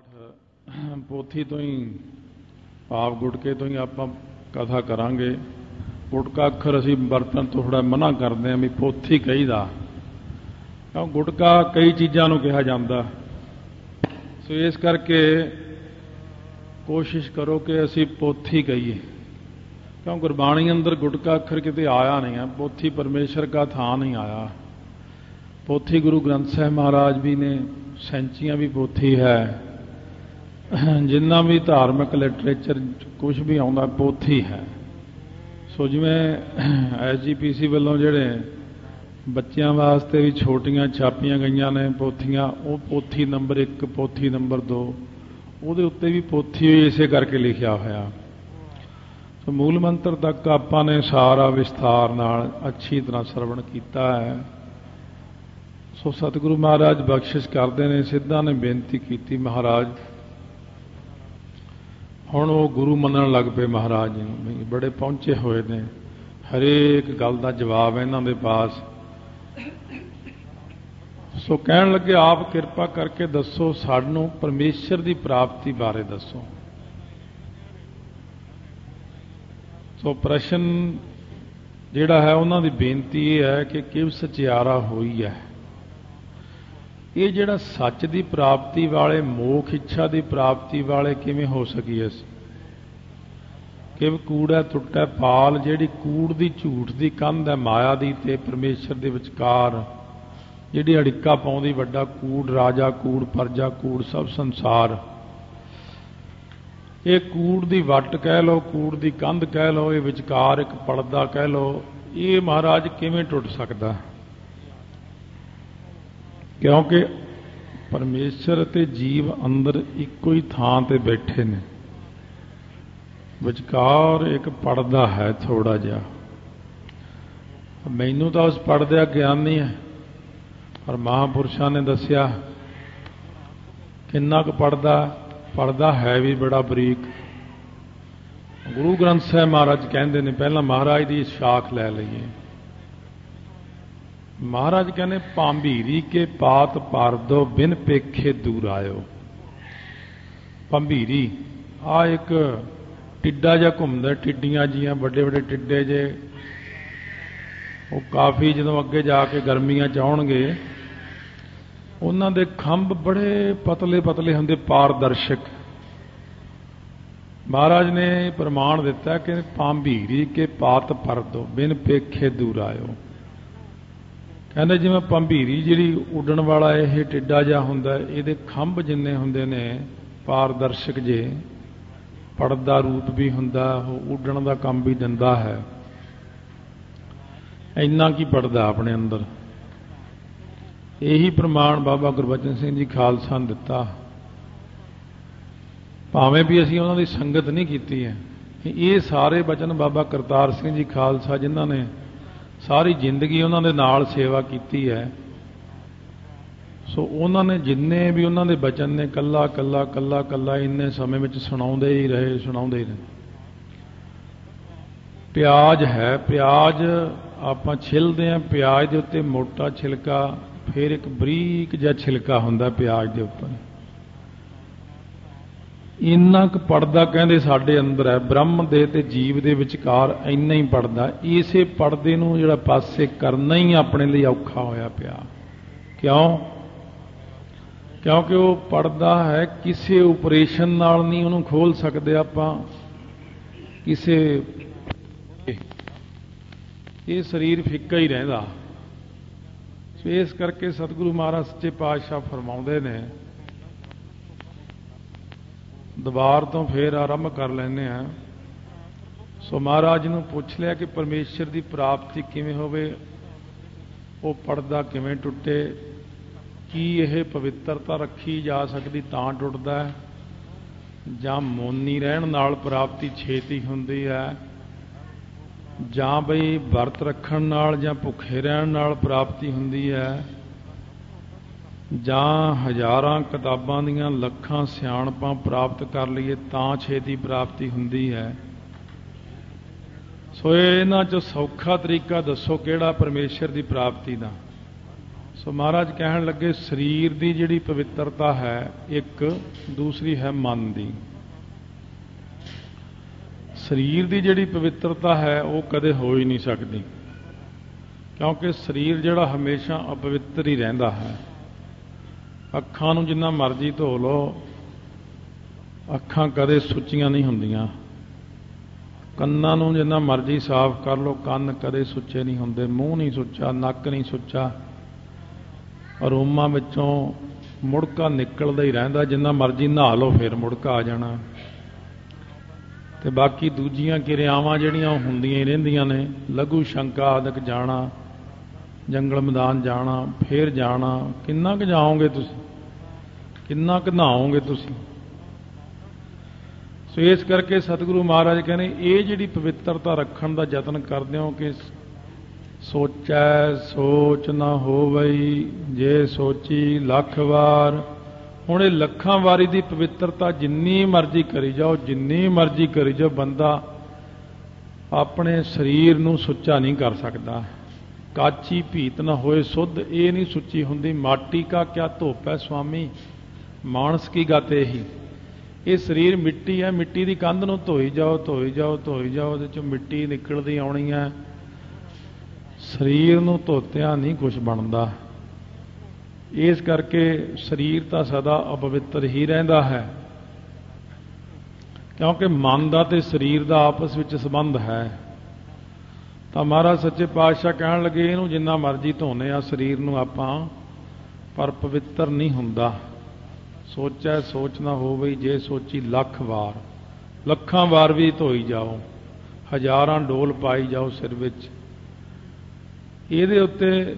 ਪੋਥੀ ਤੋਂ ਹੀ ਭਾਵ ਗੁਟਕੇ ਤੋਂ ਹੀ ਆਪਾਂ ਕਥਾ ਕਰਾਂਗੇ। ਗੁਟਕਾ ਅੱਖਰ ਅਸੀਂ ਵਰਤਣ ਤੋਂ ਥੋੜ੍ਹਾ ਮਨ੍ਹਾ ਕਰਦੇ ਹਾਂ ਵੀ ਪੋਥੀ ਕਹੀਦਾ, ਕਿਉਂ ਗੁਟਕਾ ਕਈ ਚੀਜ਼ਾਂ ਨੂੰ ਕਿਹਾ ਜਾਂਦਾ। ਸੋ ਇਸ ਕਰਕੇ ਕੋਸ਼ਿਸ਼ ਕਰੋ ਕਿ ਅਸੀਂ ਪੋਥੀ ਕਹੀਏ, ਕਿਉਂ ਗੁਰਬਾਣੀ ਅੰਦਰ ਗੁਟਕਾ ਅੱਖਰ ਕਿਤੇ ਆਇਆ ਨਹੀਂ ਹੈ। ਪੋਥੀ ਪਰਮੇਸ਼ਰ ਕਾ ਥਾਂ ਨਹੀਂ ਆਇਆ। ਪੋਥੀ ਗੁਰੂ ਗ੍ਰੰਥ ਸਾਹਿਬ ਮਹਾਰਾਜ ਵੀ ਨੇ, ਸੈਂਚੀਆਂ ਵੀ ਪੋਥੀ ਹੈ, ਜਿੰਨਾ ਵੀ ਧਾਰਮਿਕ ਲਿਟਰੇਚਰ ਕੁਛ ਵੀ ਆਉਂਦਾ ਪੋਥੀ ਹੈ। ਸੋ ਜਿਵੇਂ SGPC ਵੱਲੋਂ ਜਿਹੜੇ ਬੱਚਿਆਂ ਵਾਸਤੇ ਵੀ ਛੋਟੀਆਂ ਛਾਪੀਆਂ ਗਈਆਂ ਨੇ ਪੋਥੀਆਂ, ਉਹ ਪੋਥੀ ਨੰਬਰ 1, ਪੋਥੀ ਨੰਬਰ 2, ਉਹਦੇ ਉੱਤੇ ਵੀ ਪੋਥੀ ਇਸੇ ਕਰਕੇ ਲਿਖਿਆ ਹੋਇਆ। ਸੋ ਮੂਲ ਮੰਤਰ ਤੱਕ ਆਪਾਂ ਨੇ ਸਾਰਾ ਵਿਸਥਾਰ ਨਾਲ ਅੱਛੀ ਤਰ੍ਹਾਂ ਸਰਵਣ ਕੀਤਾ ਹੈ। ਸੋ ਸਤਿਗੁਰੂ ਮਹਾਰਾਜ ਬਖਸ਼ਿਸ਼ ਕਰਦੇ ਨੇ। ਸਿੱਧਾਂ ਨੇ ਬੇਨਤੀ ਕੀਤੀ ਮਹਾਰਾਜ, ਹੁਣ ਉਹ ਗੁਰੂ ਮੰਨਣ ਲੱਗ ਪਏ ਮਹਾਰਾਜ ਜੀ ਨੂੰ, ਬੜੇ ਪਹੁੰਚੇ ਹੋਏ ਨੇ, ਹਰੇਕ ਗੱਲ ਦਾ ਜਵਾਬ ਇਹਨਾਂ ਦੇ ਪਾਸ। ਸੋ ਕਹਿਣ ਲੱਗੇ ਆਪ ਕਿਰਪਾ ਕਰਕੇ ਦੱਸੋ, ਸਾਨੂੰ ਪਰਮੇਸ਼ਰ ਦੀ ਪ੍ਰਾਪਤੀ ਬਾਰੇ ਦੱਸੋ। ਸੋ ਪ੍ਰਸ਼ਨ ਜਿਹੜਾ ਹੈ ਉਹਨਾਂ ਦੀ ਬੇਨਤੀ ਇਹ ਹੈ ਕਿ ਕਿਵ ਸਚਿਆਰਾ ਹੋਈ ਹੈ। ਇਹ ਜਿਹੜਾ ਸੱਚ ਦੀ ਪ੍ਰਾਪਤੀ ਵਾਲੇ, ਮੋਖ ਇੱਛਾ ਦੀ ਪ੍ਰਾਪਤੀ ਵਾਲੇ ਕਿਵੇਂ ਹੋ ਸਕੀਏ ਅਸੀਂ? ਕਿਵ ਕੂੜਾ ਟੁੱਟੈ ਪਾਲ, ਜਿਹੜੀ ਕੂੜ ਦੀ ਝੂਠ ਦੀ ਕੰਧ ਹੈ ਮਾਇਆ ਦੀ ਤੇ ਪਰਮੇਸ਼ਰ ਦੇ ਵਿਚਕਾਰ, ਜਿਹੜੀ ਅੜਿੱਕਾ ਪਾਉਂਦੀ, ਵੱਡਾ ਕੂੜ, ਰਾਜਾ ਕੂੜ, ਪਰਜਾ ਕੂੜ, ਸਭ ਸੰਸਾਰ। ਇਹ ਕੂੜ ਦੀ ਵੱਟ ਕਹਿ ਲਓ, ਕੂੜ ਦੀ ਕੰਧ ਕਹਿ ਲਓ, ਇਹ ਵਿਚਕਾਰ ਇੱਕ ਪਰਦਾ ਕਹਿ ਲਓ, ਇਹ ਮਹਾਰਾਜ ਕਿਵੇਂ ਟੁੱਟ ਸਕਦਾ? ਕਿਉਂਕਿ ਪਰਮੇਸ਼ਰ ਅਤੇ ਜੀਵ ਅੰਦਰ ਇੱਕੋ ਹੀ ਥਾਂ ਤੇ ਬੈਠੇ ਨੇ, ਵਿਚਕਾਰ ਇੱਕ ਪਰਦਾ ਹੈ ਥੋੜਾ ਜਿਹਾ। ਮੈਨੂੰ ਤਾਂ ਉਸ ਪਰਦੇ ਦਾ ਗਿਆਨ ਨਹੀਂ ਹੈ, ਪਰ ਮਹਾਂਪੁਰਸ਼ਾਂ ਨੇ ਦੱਸਿਆ ਕਿੰਨਾ ਕੁ ਪਰਦਾ ਹੈ ਵੀ ਬੜਾ ਬਰੀਕ। ਗੁਰੂ ਗ੍ਰੰਥ ਸਾਹਿਬ ਮਹਾਰਾਜ ਕਹਿੰਦੇ ਨੇ, ਪਹਿਲਾਂ ਮਹਾਰਾਜ ਦੀ ਸ਼ਾਖ ਲੈ ਲਈਏ। ਮਹਾਰਾਜ ਕਹਿੰਦੇ ਭੰਬੀਰੀ ਕੇ ਪਾਤ ਪਰਦੋ ਬਿਨ ਪੇਖੇ ਦੂਰ ਆਇਓ। ਭੰਬੀਰੀ ਆ ਇੱਕ ਟਿੱਡਾ ਜਿਹਾ ਘੁੰਮਦਾ, ਟਿੱਡੀਆਂ ਜੀਆਂ, ਵੱਡੇ ਵੱਡੇ ਟਿੱਡੇ ਜੇ, ਉਹ ਕਾਫੀ ਜਦੋਂ ਅੱਗੇ ਜਾ ਕੇ ਗਰਮੀਆਂ 'ਚ ਆਉਣਗੇ, ਉਹਨਾਂ ਦੇ ਖੰਭ ਬੜੇ ਪਤਲੇ ਪਤਲੇ ਹੁੰਦੇ, ਪਾਰਦਰਸ਼ਕ। ਮਹਾਰਾਜ ਨੇ ਪ੍ਰਮਾਣ ਦਿੱਤਾ ਕਿ ਭੰਬੀਰੀ ਕੇ ਪਾਤ ਪਰਦੋ ਬਿਨ ਪੇਖੇ ਦੂਰ ਆਇਓ। ਕਹਿੰਦੇ ਜਿਵੇਂ ਭੰਬੀਰੀ ਜਿਹੜੀ ਉੱਡਣ ਵਾਲਾ ਇਹ ਟਿੱਡਾ ਜਿਹਾ ਹੁੰਦਾ, ਇਹਦੇ ਖੰਭ ਜਿੰਨੇ ਹੁੰਦੇ ਨੇ ਪਾਰਦਰਸ਼ਕ ਜੇ, ਪੜਦਾ ਰੂਪ ਵੀ ਹੁੰਦਾ, ਉਹ ਉੱਡਣ ਦਾ ਕੰਮ ਵੀ ਦਿੰਦਾ ਹੈ। ਇੰਨਾ ਕੀ ਪੜਦਾ ਆਪਣੇ ਅੰਦਰ। ਇਹੀ ਪ੍ਰਮਾਣ ਬਾਬਾ ਗੁਰਬਚਨ ਸਿੰਘ ਜੀ ਖਾਲਸਾ ਨੇ ਦਿੱਤਾ, ਭਾਵੇਂ ਵੀ ਅਸੀਂ ਉਹਨਾਂ ਦੀ ਸੰਗਤ ਨਹੀਂ ਕੀਤੀ ਹੈ। ਇਹ ਸਾਰੇ ਬਚਨ ਬਾਬਾ ਕਰਤਾਰ ਸਿੰਘ ਜੀ ਖਾਲਸਾ, ਜਿਨ੍ਹਾਂ ਨੇ ਸਾਰੀ ਜ਼ਿੰਦਗੀ ਉਹਨਾਂ ਦੇ ਨਾਲ ਸੇਵਾ ਕੀਤੀ ਹੈ, ਸੋ ਉਹਨਾਂ ਨੇ ਜਿੰਨੇ ਵੀ ਉਹਨਾਂ ਦੇ ਬਚਨ ਨੇ ਕੱਲਾ ਕੱਲਾ ਕੱਲਾ ਕੱਲਾ ਇੰਨੇ ਸਮੇਂ ਵਿੱਚ ਸੁਣਾਉਂਦੇ ਹੀ ਰਹੇ। ਪਿਆਜ਼ ਹੈ, ਪਿਆਜ਼ ਆਪਾਂ ਛਿੱਲਦੇ ਹਾਂ, ਪਿਆਜ਼ ਦੇ ਉੱਤੇ ਮੋਟਾ ਛਿਲਕਾ, ਫਿਰ ਇੱਕ ਬਰੀਕ ਜਿਹਾ ਛਿਲਕਾ ਹੁੰਦਾ ਪਿਆਜ਼ ਦੇ ਉੱਪਰ। ਇੰਨਾ ਕੁ ਪੜਦਾ ਕਹਿੰਦੇ ਸਾਡੇ ਅੰਦਰ ਹੈ, ਬ੍ਰਹਮ ਦੇ ਤੇ ਜੀਵ ਦੇ ਵਿਚਕਾਰ ਇੰਨਾ ਹੀ ਪੜਦਾ। ਇਸੇ ਪੜਦੇ ਨੂੰ ਜਿਹੜਾ ਪਾਸੇ ਕਰਨਾ ਹੀ ਆਪਣੇ ਲਈ ਔਖਾ ਹੋਇਆ ਪਿਆ। ਕਿਉਂ? ਕਿਉਂਕਿ ਉਹ ਪੜਦਾ ਹੈ, ਕਿਸੇ ਆਪਰੇਸ਼ਨ ਨਾਲ ਨਹੀਂ ਉਹਨੂੰ ਖੋਲ ਸਕਦੇ ਆਪਾਂ, ਕਿਸੇ, ਇਹ ਸਰੀਰ ਫਿੱਕਾ ਹੀ ਰਹਿੰਦਾ। ਸੋ ਇਸ ਕਰਕੇ ਸਤਿਗੁਰੂ ਮਹਾਰਾਜ ਸੱਚੇ ਪਾਤਸ਼ਾਹ ਫਰਮਾਉਂਦੇ ਨੇ, ਦੁਬਾਰ ਤੋਂ ਫੇਰ ਆਰੰਭ ਕਰ ਲੈਂਦੇ ਹਾਂ। ਸੋ ਮਹਾਰਾਜ ਨੂੰ ਪੁੱਛ ਲਿਆ ਕਿ ਪਰਮੇਸ਼ਰ ਦੀ ਪ੍ਰਾਪਤੀ ਕਿਵੇਂ ਹੋਵੇ, ਉਹ ਪਰਦਾ ਕਿਵੇਂ ਟੁੱਟੇ, ਕੀ ਇਹ ਪਵਿੱਤਰਤਾ ਰੱਖੀ ਜਾ ਸਕਦੀ ਤਾਂ ਟੁੱਟਦਾ ਹੈ, ਜਾਂ ਮੌਨੀ ਰਹਿਣ ਨਾਲ ਪ੍ਰਾਪਤੀ ਛੇਤੀ ਹੁੰਦੀ ਹੈ, ਜਾਂ ਬਈ ਵਰਤ ਰੱਖਣ ਨਾਲ ਜਾਂ ਭੁੱਖੇ ਰਹਿਣ ਨਾਲ ਪ੍ਰਾਪਤੀ ਹੁੰਦੀ ਹੈ, ਜਾਂ ਹਜ਼ਾਰਾਂ ਕਿਤਾਬਾਂ ਦੀਆਂ ਲੱਖਾਂ ਸਿਆਣਪਾਂ ਪ੍ਰਾਪਤ ਕਰ ਲਈਏ ਤਾਂ ਛੇਤੀ ਪ੍ਰਾਪਤੀ ਹੁੰਦੀ ਹੈ। ਸੋ ਇਹਨਾਂ 'ਚੋਂ ਸੌਖਾ ਤਰੀਕਾ ਦੱਸੋ ਕਿਹੜਾ ਪਰਮੇਸ਼ਰ ਦੀ ਪ੍ਰਾਪਤੀ ਦਾ। ਸੋ ਮਹਾਰਾਜ ਕਹਿਣ ਲੱਗੇ ਸਰੀਰ ਦੀ ਜਿਹੜੀ ਪਵਿੱਤਰਤਾ ਹੈ ਇੱਕ, ਦੂਸਰੀ ਹੈ ਮਨ ਦੀ। ਸਰੀਰ ਦੀ ਜਿਹੜੀ ਪਵਿੱਤਰਤਾ ਹੈ ਉਹ ਕਦੇ ਹੋ ਹੀ ਨਹੀਂ ਸਕਦੀ, ਕਿਉਂਕਿ ਸਰੀਰ ਜਿਹੜਾ ਹਮੇਸ਼ਾ ਅਪਵਿੱਤਰ ਹੀ ਰਹਿੰਦਾ ਹੈ। ਅੱਖਾਂ ਨੂੰ ਜਿੰਨਾ ਮਰਜ਼ੀ ਧੋ ਲਓ, ਅੱਖਾਂ ਕਦੇ ਸੁੱਚੀਆਂ ਨਹੀਂ ਹੁੰਦੀਆਂ। ਕੰਨਾਂ ਨੂੰ ਜਿੰਨਾ ਮਰਜ਼ੀ ਸਾਫ਼ ਕਰ ਲਓ, ਕੰਨ ਕਦੇ ਸੁੱਚੇ ਨਹੀਂ ਹੁੰਦੇ। ਮੂੰਹ ਨਹੀਂ ਸੁੱਚਾ, ਨੱਕ ਨਹੀਂ ਸੁੱਚਾ, ਅਰੋਮਾ ਵਿੱਚੋਂ ਮੁੜਕਾ ਨਿਕਲਦਾ ਹੀ ਰਹਿੰਦਾ। ਜਿੰਨਾ ਮਰਜ਼ੀ ਨਹਾ ਲਓ ਫਿਰ ਮੁੜਕਾ ਆ ਜਾਣਾ। ਤੇ ਬਾਕੀ ਦੂਜੀਆਂ ਕਿਰਿਆਵਾਂ ਜਿਹੜੀਆਂ ਉਹ ਹੁੰਦੀਆਂ ਹੀ ਰਹਿੰਦੀਆਂ ਨੇ। ਲਘੂ ਸ਼ੰਕਾ ਆਦਿਕ ਜਾਣਾ, ਜੰਗਲ ਮੈਦਾਨ ਜਾਣਾ, ਫੇਰ ਜਾਣਾ। ਕਿੰਨਾ ਕੁ ਜਾਓਗੇ ਤੁਸੀਂ, ਕਿੰਨਾ ਕੁ ਨਹਾਓਗੇ ਤੁਸੀਂ। ਸੋ ਇਸ ਕਰਕੇ ਸਤਿਗੁਰੂ ਮਹਾਰਾਜ ਕਹਿੰਦੇ ਇਹ ਜਿਹੜੀ ਪਵਿੱਤਰਤਾ ਰੱਖਣ ਦਾ ਯਤਨ ਕਰਦੇ ਹੋ ਕਿ ਸੋਚੈ ਸੋਚ ਨਾ ਹੋਵਈ ਜੇ ਸੋਚੀ ਲੱਖ ਵਾਰ। ਹੁਣ ਇਹ ਲੱਖਾਂ ਵਾਰੀ ਦੀ ਪਵਿੱਤਰਤਾ ਜਿੰਨੀ ਮਰਜ਼ੀ ਕਰੀ ਜਾਓ, ਜਿੰਨੀ ਮਰਜ਼ੀ ਕਰੀ ਜਾਓ, ਬੰਦਾ ਆਪਣੇ ਸਰੀਰ ਨੂੰ ਸੁੱਚਾ ਨਹੀਂ ਕਰ ਸਕਦਾ। ਕਾਚੀ ਭੀਤ ਨਾ ਹੋਏ ਸੁੱਧ, ਇਹ ਨਹੀਂ ਸੁੱਚੀ ਹੁੰਦੀ। ਮਾਟੀ ਕਾ ਕਿਆ ਧੋਪ ਹੈ ਸੁਆਮੀ, ਮਾਨਸ ਕੀ ਗਤ ਇਹੀ। ਇਹ ਸਰੀਰ ਮਿੱਟੀ ਹੈ, ਮਿੱਟੀ ਦੀ ਕੰਧ ਨੂੰ ਧੋਈ ਜਾਓ, ਧੋਈ ਜਾਓ, ਧੋਈ ਜਾਓ, ਉਹਦੇ ਚੋਂ ਮਿੱਟੀ ਨਿਕਲਦੀ ਆਉਣੀ ਹੈ। ਸਰੀਰ ਨੂੰ ਧੋਤਿਆਂ ਨਹੀਂ ਕੁਝ ਬਣਦਾ। ਇਸ ਕਰਕੇ ਸਰੀਰ ਤਾਂ ਸਦਾ ਅਪਵਿੱਤਰ ਹੀ ਰਹਿੰਦਾ ਹੈ, ਕਿਉਂਕਿ ਮਨ ਦਾ ਤੇ ਸਰੀਰ ਦਾ ਆਪਸ ਵਿੱਚ ਸੰਬੰਧ ਹੈ। ਤਾਂ ਮਹਾਰਾਜ ਸੱਚੇ ਪਾਤਸ਼ਾਹ ਕਹਿਣ ਲੱਗੇ ਇਹਨੂੰ ਜਿੰਨਾ ਮਰਜ਼ੀ ਧੋਨੇ ਆ ਸਰੀਰ ਨੂੰ ਆਪਾਂ, ਪਰ ਪਵਿੱਤਰ ਨਹੀਂ ਹੁੰਦਾ। ਸੋਚੈ ਸੋਚ ਨਾ ਹੋਵੇ ਜੇ ਸੋਚੀ ਲੱਖ ਵਾਰ। ਲੱਖਾਂ ਵਾਰ ਵੀ ਧੋਈ ਜਾਓ, ਹਜ਼ਾਰਾਂ ਡੋਲ ਪਾਈ ਜਾਓ ਸਿਰ ਵਿੱਚ। ਇਹਦੇ ਉੱਤੇ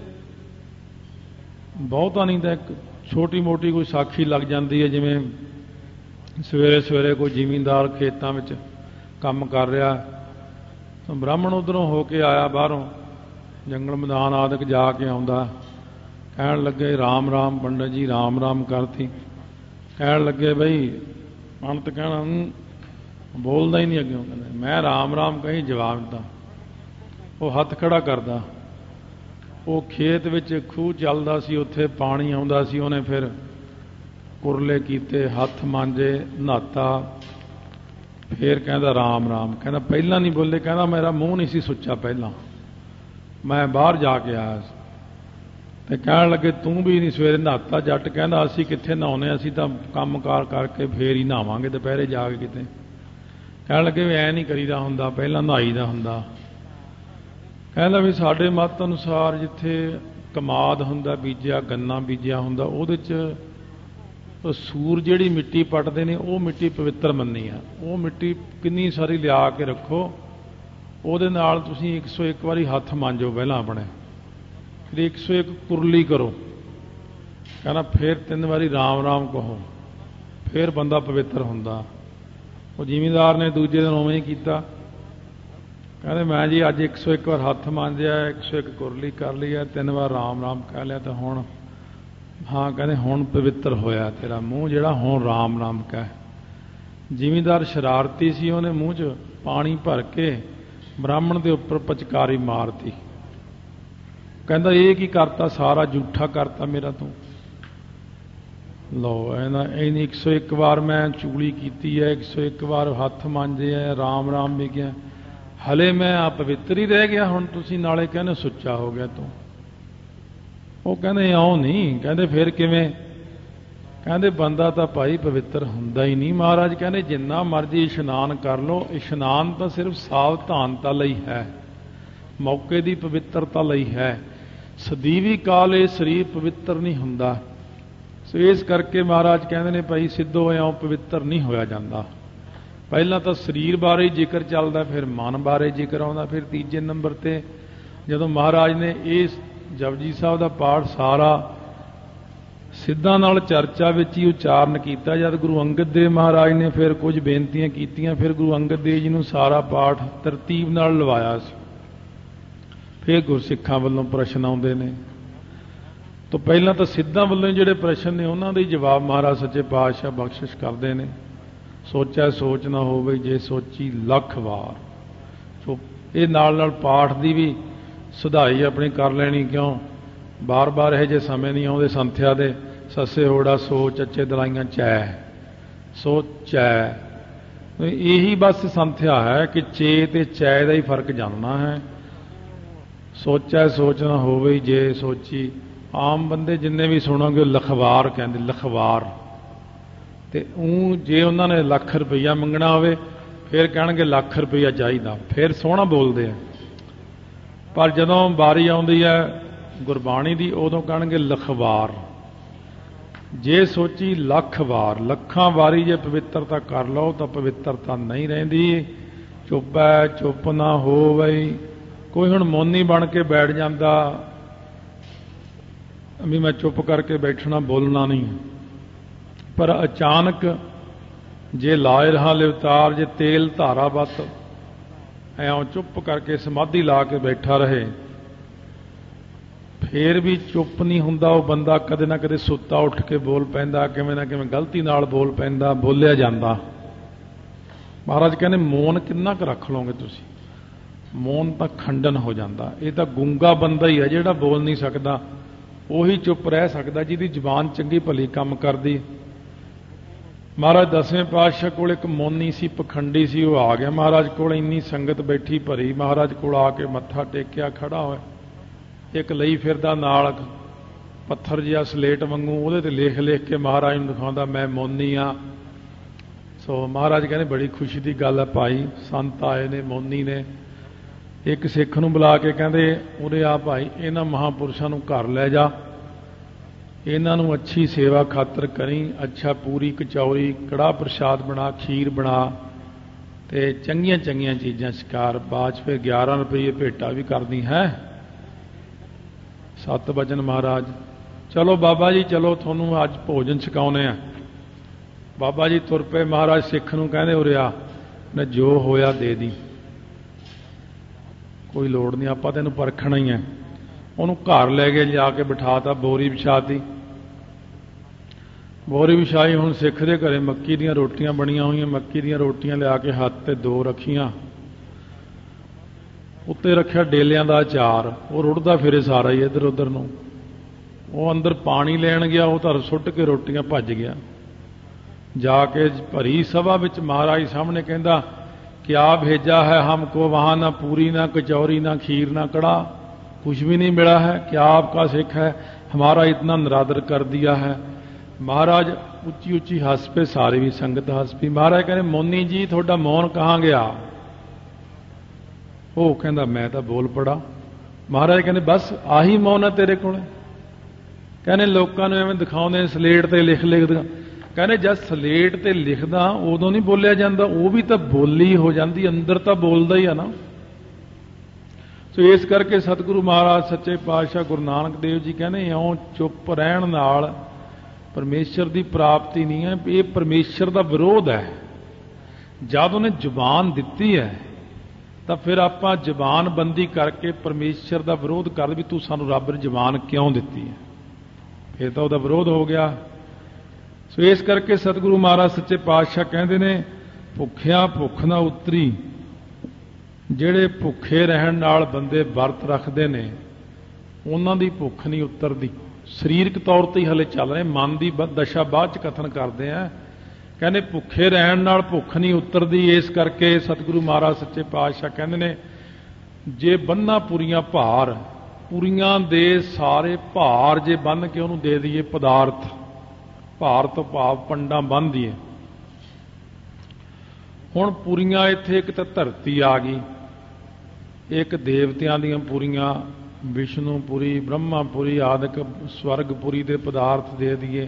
ਬਹੁਤਾ ਨਹੀਂ ਤਾਂ ਇੱਕ ਛੋਟੀ ਮੋਟੀ ਕੋਈ ਸਾਖੀ ਲੱਗ ਜਾਂਦੀ ਹੈ। ਜਿਵੇਂ ਸਵੇਰੇ ਸਵੇਰੇ ਕੋਈ ਜ਼ਿਮੀਂਦਾਰ ਖੇਤਾਂ ਵਿੱਚ ਕੰਮ ਕਰ ਰਿਹਾ, ਤਾਂ ਬ੍ਰਾਹਮਣ ਉੱਧਰੋਂ ਹੋ ਕੇ ਆਇਆ, ਬਾਹਰੋਂ ਜੰਗਲ ਮੈਦਾਨ ਆਦਿਕ ਜਾ ਕੇ ਆਉਂਦਾ। ਕਹਿਣ ਲੱਗੇ ਰਾਮ ਰਾਮ ਪੰਡਤ ਜੀ, ਰਾਮ ਰਾਮ ਕਰਤੀ। ਕਹਿਣ ਲੱਗੇ ਬਈ ਪੰਡਤ ਕਹਿਣਾ ਬੋਲਦਾ ਹੀ ਨਹੀਂ ਅੱਗੇ। ਕਹਿੰਦੇ ਮੈਂ ਰਾਮ ਰਾਮ ਕਹੀ ਜਵਾਬ ਦਿੱਤਾ। ਉਹ ਹੱਥ ਖੜਾ ਕਰਦਾ। ਉਹ ਖੇਤ ਵਿੱਚ ਖੂਹ ਚੱਲਦਾ ਸੀ, ਉੱਥੇ ਪਾਣੀ ਆਉਂਦਾ ਸੀ। ਉਹਨੇ ਫਿਰ ਕੁਰਲੇ ਕੀਤੇ, ਹੱਥ ਮਾਂਜੇ, ਨਹਾਤਾ, ਫਿਰ ਕਹਿੰਦਾ ਰਾਮ ਰਾਮ। ਕਹਿੰਦਾ ਪਹਿਲਾਂ ਨਹੀਂ ਬੋਲੇ, ਕਹਿੰਦਾ ਮੇਰਾ ਮੂੰਹ ਨਹੀਂ ਸੀ ਸੁੱਚਾ ਪਹਿਲਾਂ, ਮੈਂ ਬਾਹਰ ਜਾ ਕੇ ਆਇਆ ਸੀ। ਤੇ ਕਹਿਣ ਲੱਗੇ ਤੂੰ ਵੀ ਨਹੀਂ ਸਵੇਰੇ ਨਹਾਤਾ। ਜੱਟ ਕਹਿੰਦਾ ਅਸੀਂ ਕਿੱਥੇ ਨਹਾਉਂਦੇ, ਅਸੀਂ ਤਾਂ ਕੰਮ ਕਾਰ ਕਰਕੇ ਫੇਰ ਹੀ ਨਹਾਵਾਂਗੇ ਦੁਪਹਿਰੇ ਜਾ ਕੇ ਕਿਤੇ। ਕਹਿਣ ਲੱਗੇ ਵੀ ਐਂ ਨਹੀਂ ਕਰੀਦਾ ਹੁੰਦਾ, ਪਹਿਲਾਂ ਨਹਾਈ ਦਾ ਹੁੰਦਾ। ਕਹਿੰਦਾ ਵੀ ਸਾਡੇ ਮਤ ਅਨੁਸਾਰ ਜਿੱਥੇ ਕਮਾਦ ਹੁੰਦਾ ਬੀਜਿਆ, ਗੰਨਾ ਬੀਜਿਆ ਹੁੰਦਾ, ਉਹਦੇ 'ਚ ਸੂਰ ਜਿਹੜੀ ਮਿੱਟੀ ਪੱਟਦੇ ਨੇ ਉਹ ਮਿੱਟੀ ਪਵਿੱਤਰ ਮੰਨੀ ਆ। ਉਹ ਮਿੱਟੀ ਕਿੰਨੀ ਸਾਰੀ ਲਿਆ ਕੇ ਰੱਖੋ, ਉਹਦੇ ਨਾਲ ਤੁਸੀਂ 101 ਵਾਰੀ ਹੱਥ ਮਾਂਜੋ ਪਹਿਲਾਂ ਆਪਣੇ, ਫਿਰ 101 ਕੁਰਲੀ ਕਰੋ। ਕਹਿੰਦਾ ਫਿਰ 3 ਵਾਰੀ ਰਾਮ ਰਾਮ ਕਹੋ, ਫਿਰ ਬੰਦਾ ਪਵਿੱਤਰ ਹੁੰਦਾ। ਉਹ ਜ਼ਿਮੀਂਦਾਰ ਨੇ ਦੂਜੇ ਦਿਨ ਉਵੇਂ ਹੀ ਕੀਤਾ। ਕਹਿੰਦੇ ਮੈਂ ਜੀ ਅੱਜ 101 ਵਾਰ ਹੱਥ ਮਾਂਜਿਆ, 101 ਕੁਰਲੀ ਕਰ ਲਈ ਹੈ, 3 ਵਾਰ ਰਾਮ ਰਾਮ ਕਹਿ ਲਿਆ, ਤਾਂ ਹੁਣ ਹਾਂ ਕਹਿੰਦੇ ਹੁਣ ਪਵਿੱਤਰ ਹੋਇਆ ਤੇਰਾ ਮੂੰਹ ਜਿਹੜਾ, ਹੁਣ ਰਾਮ ਰਾਮ ਕਹਿ। ਜ਼ਿਮੀਂਦਾਰ ਸ਼ਰਾਰਤੀ ਸੀ, ਉਹਨੇ ਮੂੰਹ 'ਚ ਪਾਣੀ ਭਰ ਕੇ ਬ੍ਰਾਹਮਣ ਦੇ ਉੱਪਰ ਪਚਕਾਰੀ ਮਾਰਤੀ। ਕਹਿੰਦਾ ਇਹ ਕੀ ਕਰਤਾ, ਸਾਰਾ ਝੂਠਾ ਕਰਤਾ ਮੇਰਾ ਤੂੰ। ਲਓ ਇਹਨੇ 101 ਵਾਰ ਮੈਂ ਚੂਲੀ ਕੀਤੀ ਹੈ, 101 ਵਾਰ ਹੱਥ ਮਾਂਜੇ ਹੈ, ਰਾਮ ਰਾਮ ਵੀ ਗਿਆ, ਹਲੇ ਮੈਂ ਅਪਵਿੱਤਰ ਹੀ ਰਹਿ ਗਿਆ। ਹੁਣ ਤੁਸੀਂ ਨਾਲੇ ਕਹਿੰਦੇ ਸੁੱਚਾ ਹੋ ਗਿਆ ਤੂੰ। ਉਹ ਕਹਿੰਦੇ ਇਉਂ ਨਹੀਂ। ਕਹਿੰਦੇ ਫਿਰ ਕਿਵੇਂ? ਕਹਿੰਦੇ ਬੰਦਾ ਤਾਂ ਭਾਈ ਪਵਿੱਤਰ ਹੁੰਦਾ ਹੀ ਨਹੀਂ। ਮਹਾਰਾਜ ਕਹਿੰਦੇ ਜਿੰਨਾ ਮਰਜ਼ੀ ਇਸ਼ਨਾਨ ਕਰ ਲਓ, ਇਸ਼ਨਾਨ ਤਾਂ ਸਿਰਫ ਸਾਵਧਾਨਤਾ ਲਈ ਹੈ, ਮੌਕੇ ਦੀ ਪਵਿੱਤਰਤਾ ਲਈ ਹੈ। ਸਦੀਵੀ ਕਾਲ ਇਹ ਸਰੀਰ ਪਵਿੱਤਰ ਨਹੀਂ ਹੁੰਦਾ। ਸੋ ਇਸ ਕਰਕੇ ਮਹਾਰਾਜ ਕਹਿੰਦੇ ਨੇ ਭਾਈ ਸਿੱਧੋ ਇਉਂ ਪਵਿੱਤਰ ਨਹੀਂ ਹੋਇਆ ਜਾਂਦਾ। ਪਹਿਲਾਂ ਤਾਂ ਸਰੀਰ ਬਾਰੇ ਜ਼ਿਕਰ ਚੱਲਦਾ, ਫਿਰ ਮਨ ਬਾਰੇ ਜ਼ਿਕਰ ਆਉਂਦਾ, ਫਿਰ ਤੀਜੇ ਨੰਬਰ ਤੇ ਜਦੋਂ ਮਹਾਰਾਜ ਨੇ ਇਸ ਜਪਜੀ ਸਾਹਿਬ ਦਾ ਪਾਠ ਸਾਰਾ ਸਿੱਧਾਂ ਨਾਲ ਚਰਚਾ ਵਿੱਚ ਹੀ ਉਚਾਰਨ ਕੀਤਾ, ਜਦ ਗੁਰੂ ਅੰਗਦ ਦੇਵ ਮਹਾਰਾਜ ਨੇ ਫਿਰ ਕੁਝ ਬੇਨਤੀਆਂ ਕੀਤੀਆਂ, ਫਿਰ ਗੁਰੂ ਅੰਗਦ ਦੇਵ ਜੀ ਨੂੰ ਸਾਰਾ ਪਾਠ ਤਰਤੀਬ ਨਾਲ ਲਵਾਇਆ ਸੀ। ਫਿਰ ਗੁਰਸਿੱਖਾਂ ਵੱਲੋਂ ਪ੍ਰਸ਼ਨ ਆਉਂਦੇ ਨੇ, ਤਾਂ ਪਹਿਲਾਂ ਤਾਂ ਸਿੱਧਾਂ ਵੱਲੋਂ ਜਿਹੜੇ ਪ੍ਰਸ਼ਨ ਨੇ ਉਹਨਾਂ ਦੇ ਜਵਾਬ ਮਹਾਰਾਜ ਸੱਚੇ ਪਾਤਸ਼ਾਹ ਬਖਸ਼ਿਸ਼ ਕਰਦੇ ਨੇ। ਸੋਚੈ ਸੋਚ ਨਾ ਹੋਵੇ ਜੇ ਸੋਚੀ ਲੱਖ ਵਾਰ। ਸੋ ਇਹ ਨਾਲ ਨਾਲ ਪਾਠ ਦੀ ਵੀ ਸੁਧਾਈ ਆਪਣੀ ਕਰ ਲੈਣੀ। ਕਿਉਂ? बार बार यह जे समय नहीं आते संथ्या दे सस्से होड़ा सो चच्चे दलाइयां चै सो चै यही बस संथ्या है कि चे ते चै का ही फर्क जानना है। सोचा सोचना होवे जे सोची आम बंदे जिन्ने भी सुनोगे लखवार कहते लखवार ते जे उन्होंने लख रुपया मंगना होवे फिर कहेंगे लख रुपया चाहिए फिर सोहना बोलते हैं पर जदों बारी आउंदी है गुरबाणी दी उदों कहेंगे लखवार जे सोची लख वार लखां वारी जे पवित्रता कर लो तो पवित्रता नहीं रहिंदी। चुप है चुप ना हो बई कोई हुण मौनी बन के बैठ जाता भी मैं चुप करके बैठना बोलना नहीं पर अचानक जे लाए रहा लिवतार जे तेल धारा बत ऐं चुप करके समाधि ला के बैठा रहे फिर भी चुप नहीं हुंदा वो बंदा कदे ना कदे सुत्ता उठ के बोल पैंदा किवें ना किवें गलती नाल बोल पैंदा बोलिया जांदा। महाराज कहने मौन किन्ना क रख लोगे तुसी मौन तां खंडन हो जाता। ये तां गूंगा बंदा ही है जिहड़ा बोल नहीं सकदा उही चुप रह सकदा जिहदी जुबान चंगी भली काम करदी। महाराज दसवें पातशाह कोल एक मौनी सी पखंडी सी वो आ गया महाराज कोल इन्नी संगत बैठी भरी महाराज कोल आके मत्था टेकिया खड़ा होया एक लई फिरदा नाल पत्थर जिहा सलेट वांगू उहदे ते लिख लिख के महाराज नूं दिखाउंदा मैं मौनी हाँ। सो महाराज कहने बड़ी खुशी की गल है भाई संत आए ने मौनी ने एक सिख नूं बुला के कहंदे उरे आ भाई इन्हां महापुरुषां नूं घर लै जा इन्हां नूं अच्छी सेवा खातर करी अच्छा पूरी कचौरी कड़ाह प्रसाद बना खीर बना ते चंगियां चंगियां चीज़ां शिकार बाच फिर 11 रुपये भेटा भी करदी है। 7 वचन महाराज चलो बाबा जी चलो थोनू अज भोजन छकाउने आ। बाबा जी तुर पे महाराज सिख नूं कहंदे उरे आ ने जो होया दे दी कोई लोड़ नहीं आपां तैनूं परखना ही है। उहनूं घर लै गए जाके बिठाता बोरी विछाती बोरी विछाई हुण सिख दे घरे मक्की दीयां रोटियां बणीआं होईआं मक्की दीयां रोटियां लिया के हत्थ ते 2 रखियां उत्ते रखिया डेलियां दा अचार वो रुड़दा फिरे सारा ही इधर उधर नूं वो अंदर पानी लैण गया वो धर सुट के रोटियां भज गया जाके भरी सभा विच महाराज सामने कहंदा क्या भेजा है हमको वहां ना पूरी ना कचौरी ना खीर ना कड़ा कुछ भी नहीं मिला है क्या आपका सिख है हमारा इतना निरादर कर दिया है। महाराज उच्ची उच्ची हस पे सारी भी संगत हस पी। महाराज कहने मौनी जी थोड़ा मौन कहाँ गया वो कहंदा मैं तो बोल पड़ा। महाराज कहने बस आही मौन है तेरे को कहने लोगों ने एवं दिखाते सलेट ते लिख लिख कहने जब सलेट ते लिखदा उदों नहीं बोलिया जाता वो भी तो बोली हो जाती अंदर तो बोलता ही है ना। सो इस करके सतगुरु महाराज सच्चे पातशाह गुरु नानक देव जी कहने इउं चुप रहण नाल परमेश्वर की प्राप्ति नहीं है ये परमेश्वर का विरोध है। जब उन्हें जुबान दिती है तो फिर आप जबान बंदी करके परमेश्वर का विरोध कर भी तू सानू रब ने जबान क्यों दिती है फिर तो वह विरोध हो गया। सो इस करके सतगुरु महाराज सच्चे पातशाह कहते ने भुखिया भुख ना उतरी ਜਿਹੜੇ ਭੁੱਖੇ ਰਹਿਣ ਨਾਲ ਬੰਦੇ ਵਰਤ ਰੱਖਦੇ ਨੇ ਉਹਨਾਂ ਦੀ ਭੁੱਖ ਨਹੀਂ ਉਤਰਦੀ। ਸਰੀਰਕ ਤੌਰ ਤੇ ਹੀ ਹਲੇ ਚੱਲ ਰਹੇ ਮਨ ਦੀ ਦਸ਼ਾ ਬਾਅਦ ਚ ਕਥਨ ਕਰਦੇ ਆ। ਕਹਿੰਦੇ ਭੁੱਖੇ ਰਹਿਣ ਨਾਲ ਭੁੱਖ ਨਹੀਂ ਉਤਰਦੀ। ਇਸ ਕਰਕੇ ਸਤਿਗੁਰੂ ਮਹਾਰਾਜ ਸੱਚੇ ਪਾਤਸ਼ਾਹ ਕਹਿੰਦੇ ਨੇ ਜੇ ਬੰਨਾ ਪੁਰੀਆਂ ਭਾਰ ਪੁਰੀਆਂ ਦੇ ਸਾਰੇ ਭਾਰ ਜੇ ਬੰਨ ਕੇ ਉਹਨੂੰ ਦੇ ਦਈਏ ਪਦਾਰਥ ਭਾਰ ਤੋਂ ਭਾਵ ਪੰਡਾਂ ਬੰਨ ਦਈਏ। ਹੁਣ ਪੁਰੀਆਂ ਇੱਥੇ ਇੱਕ ਤਾਂ ਧਰਤੀ ਆ ਗਈ एक देवतियां ਦੀਆਂ पुरियां विष्णुपुरी ब्रह्मापुरी आदि स्वर्गपुरी के पदार्थ दे दिए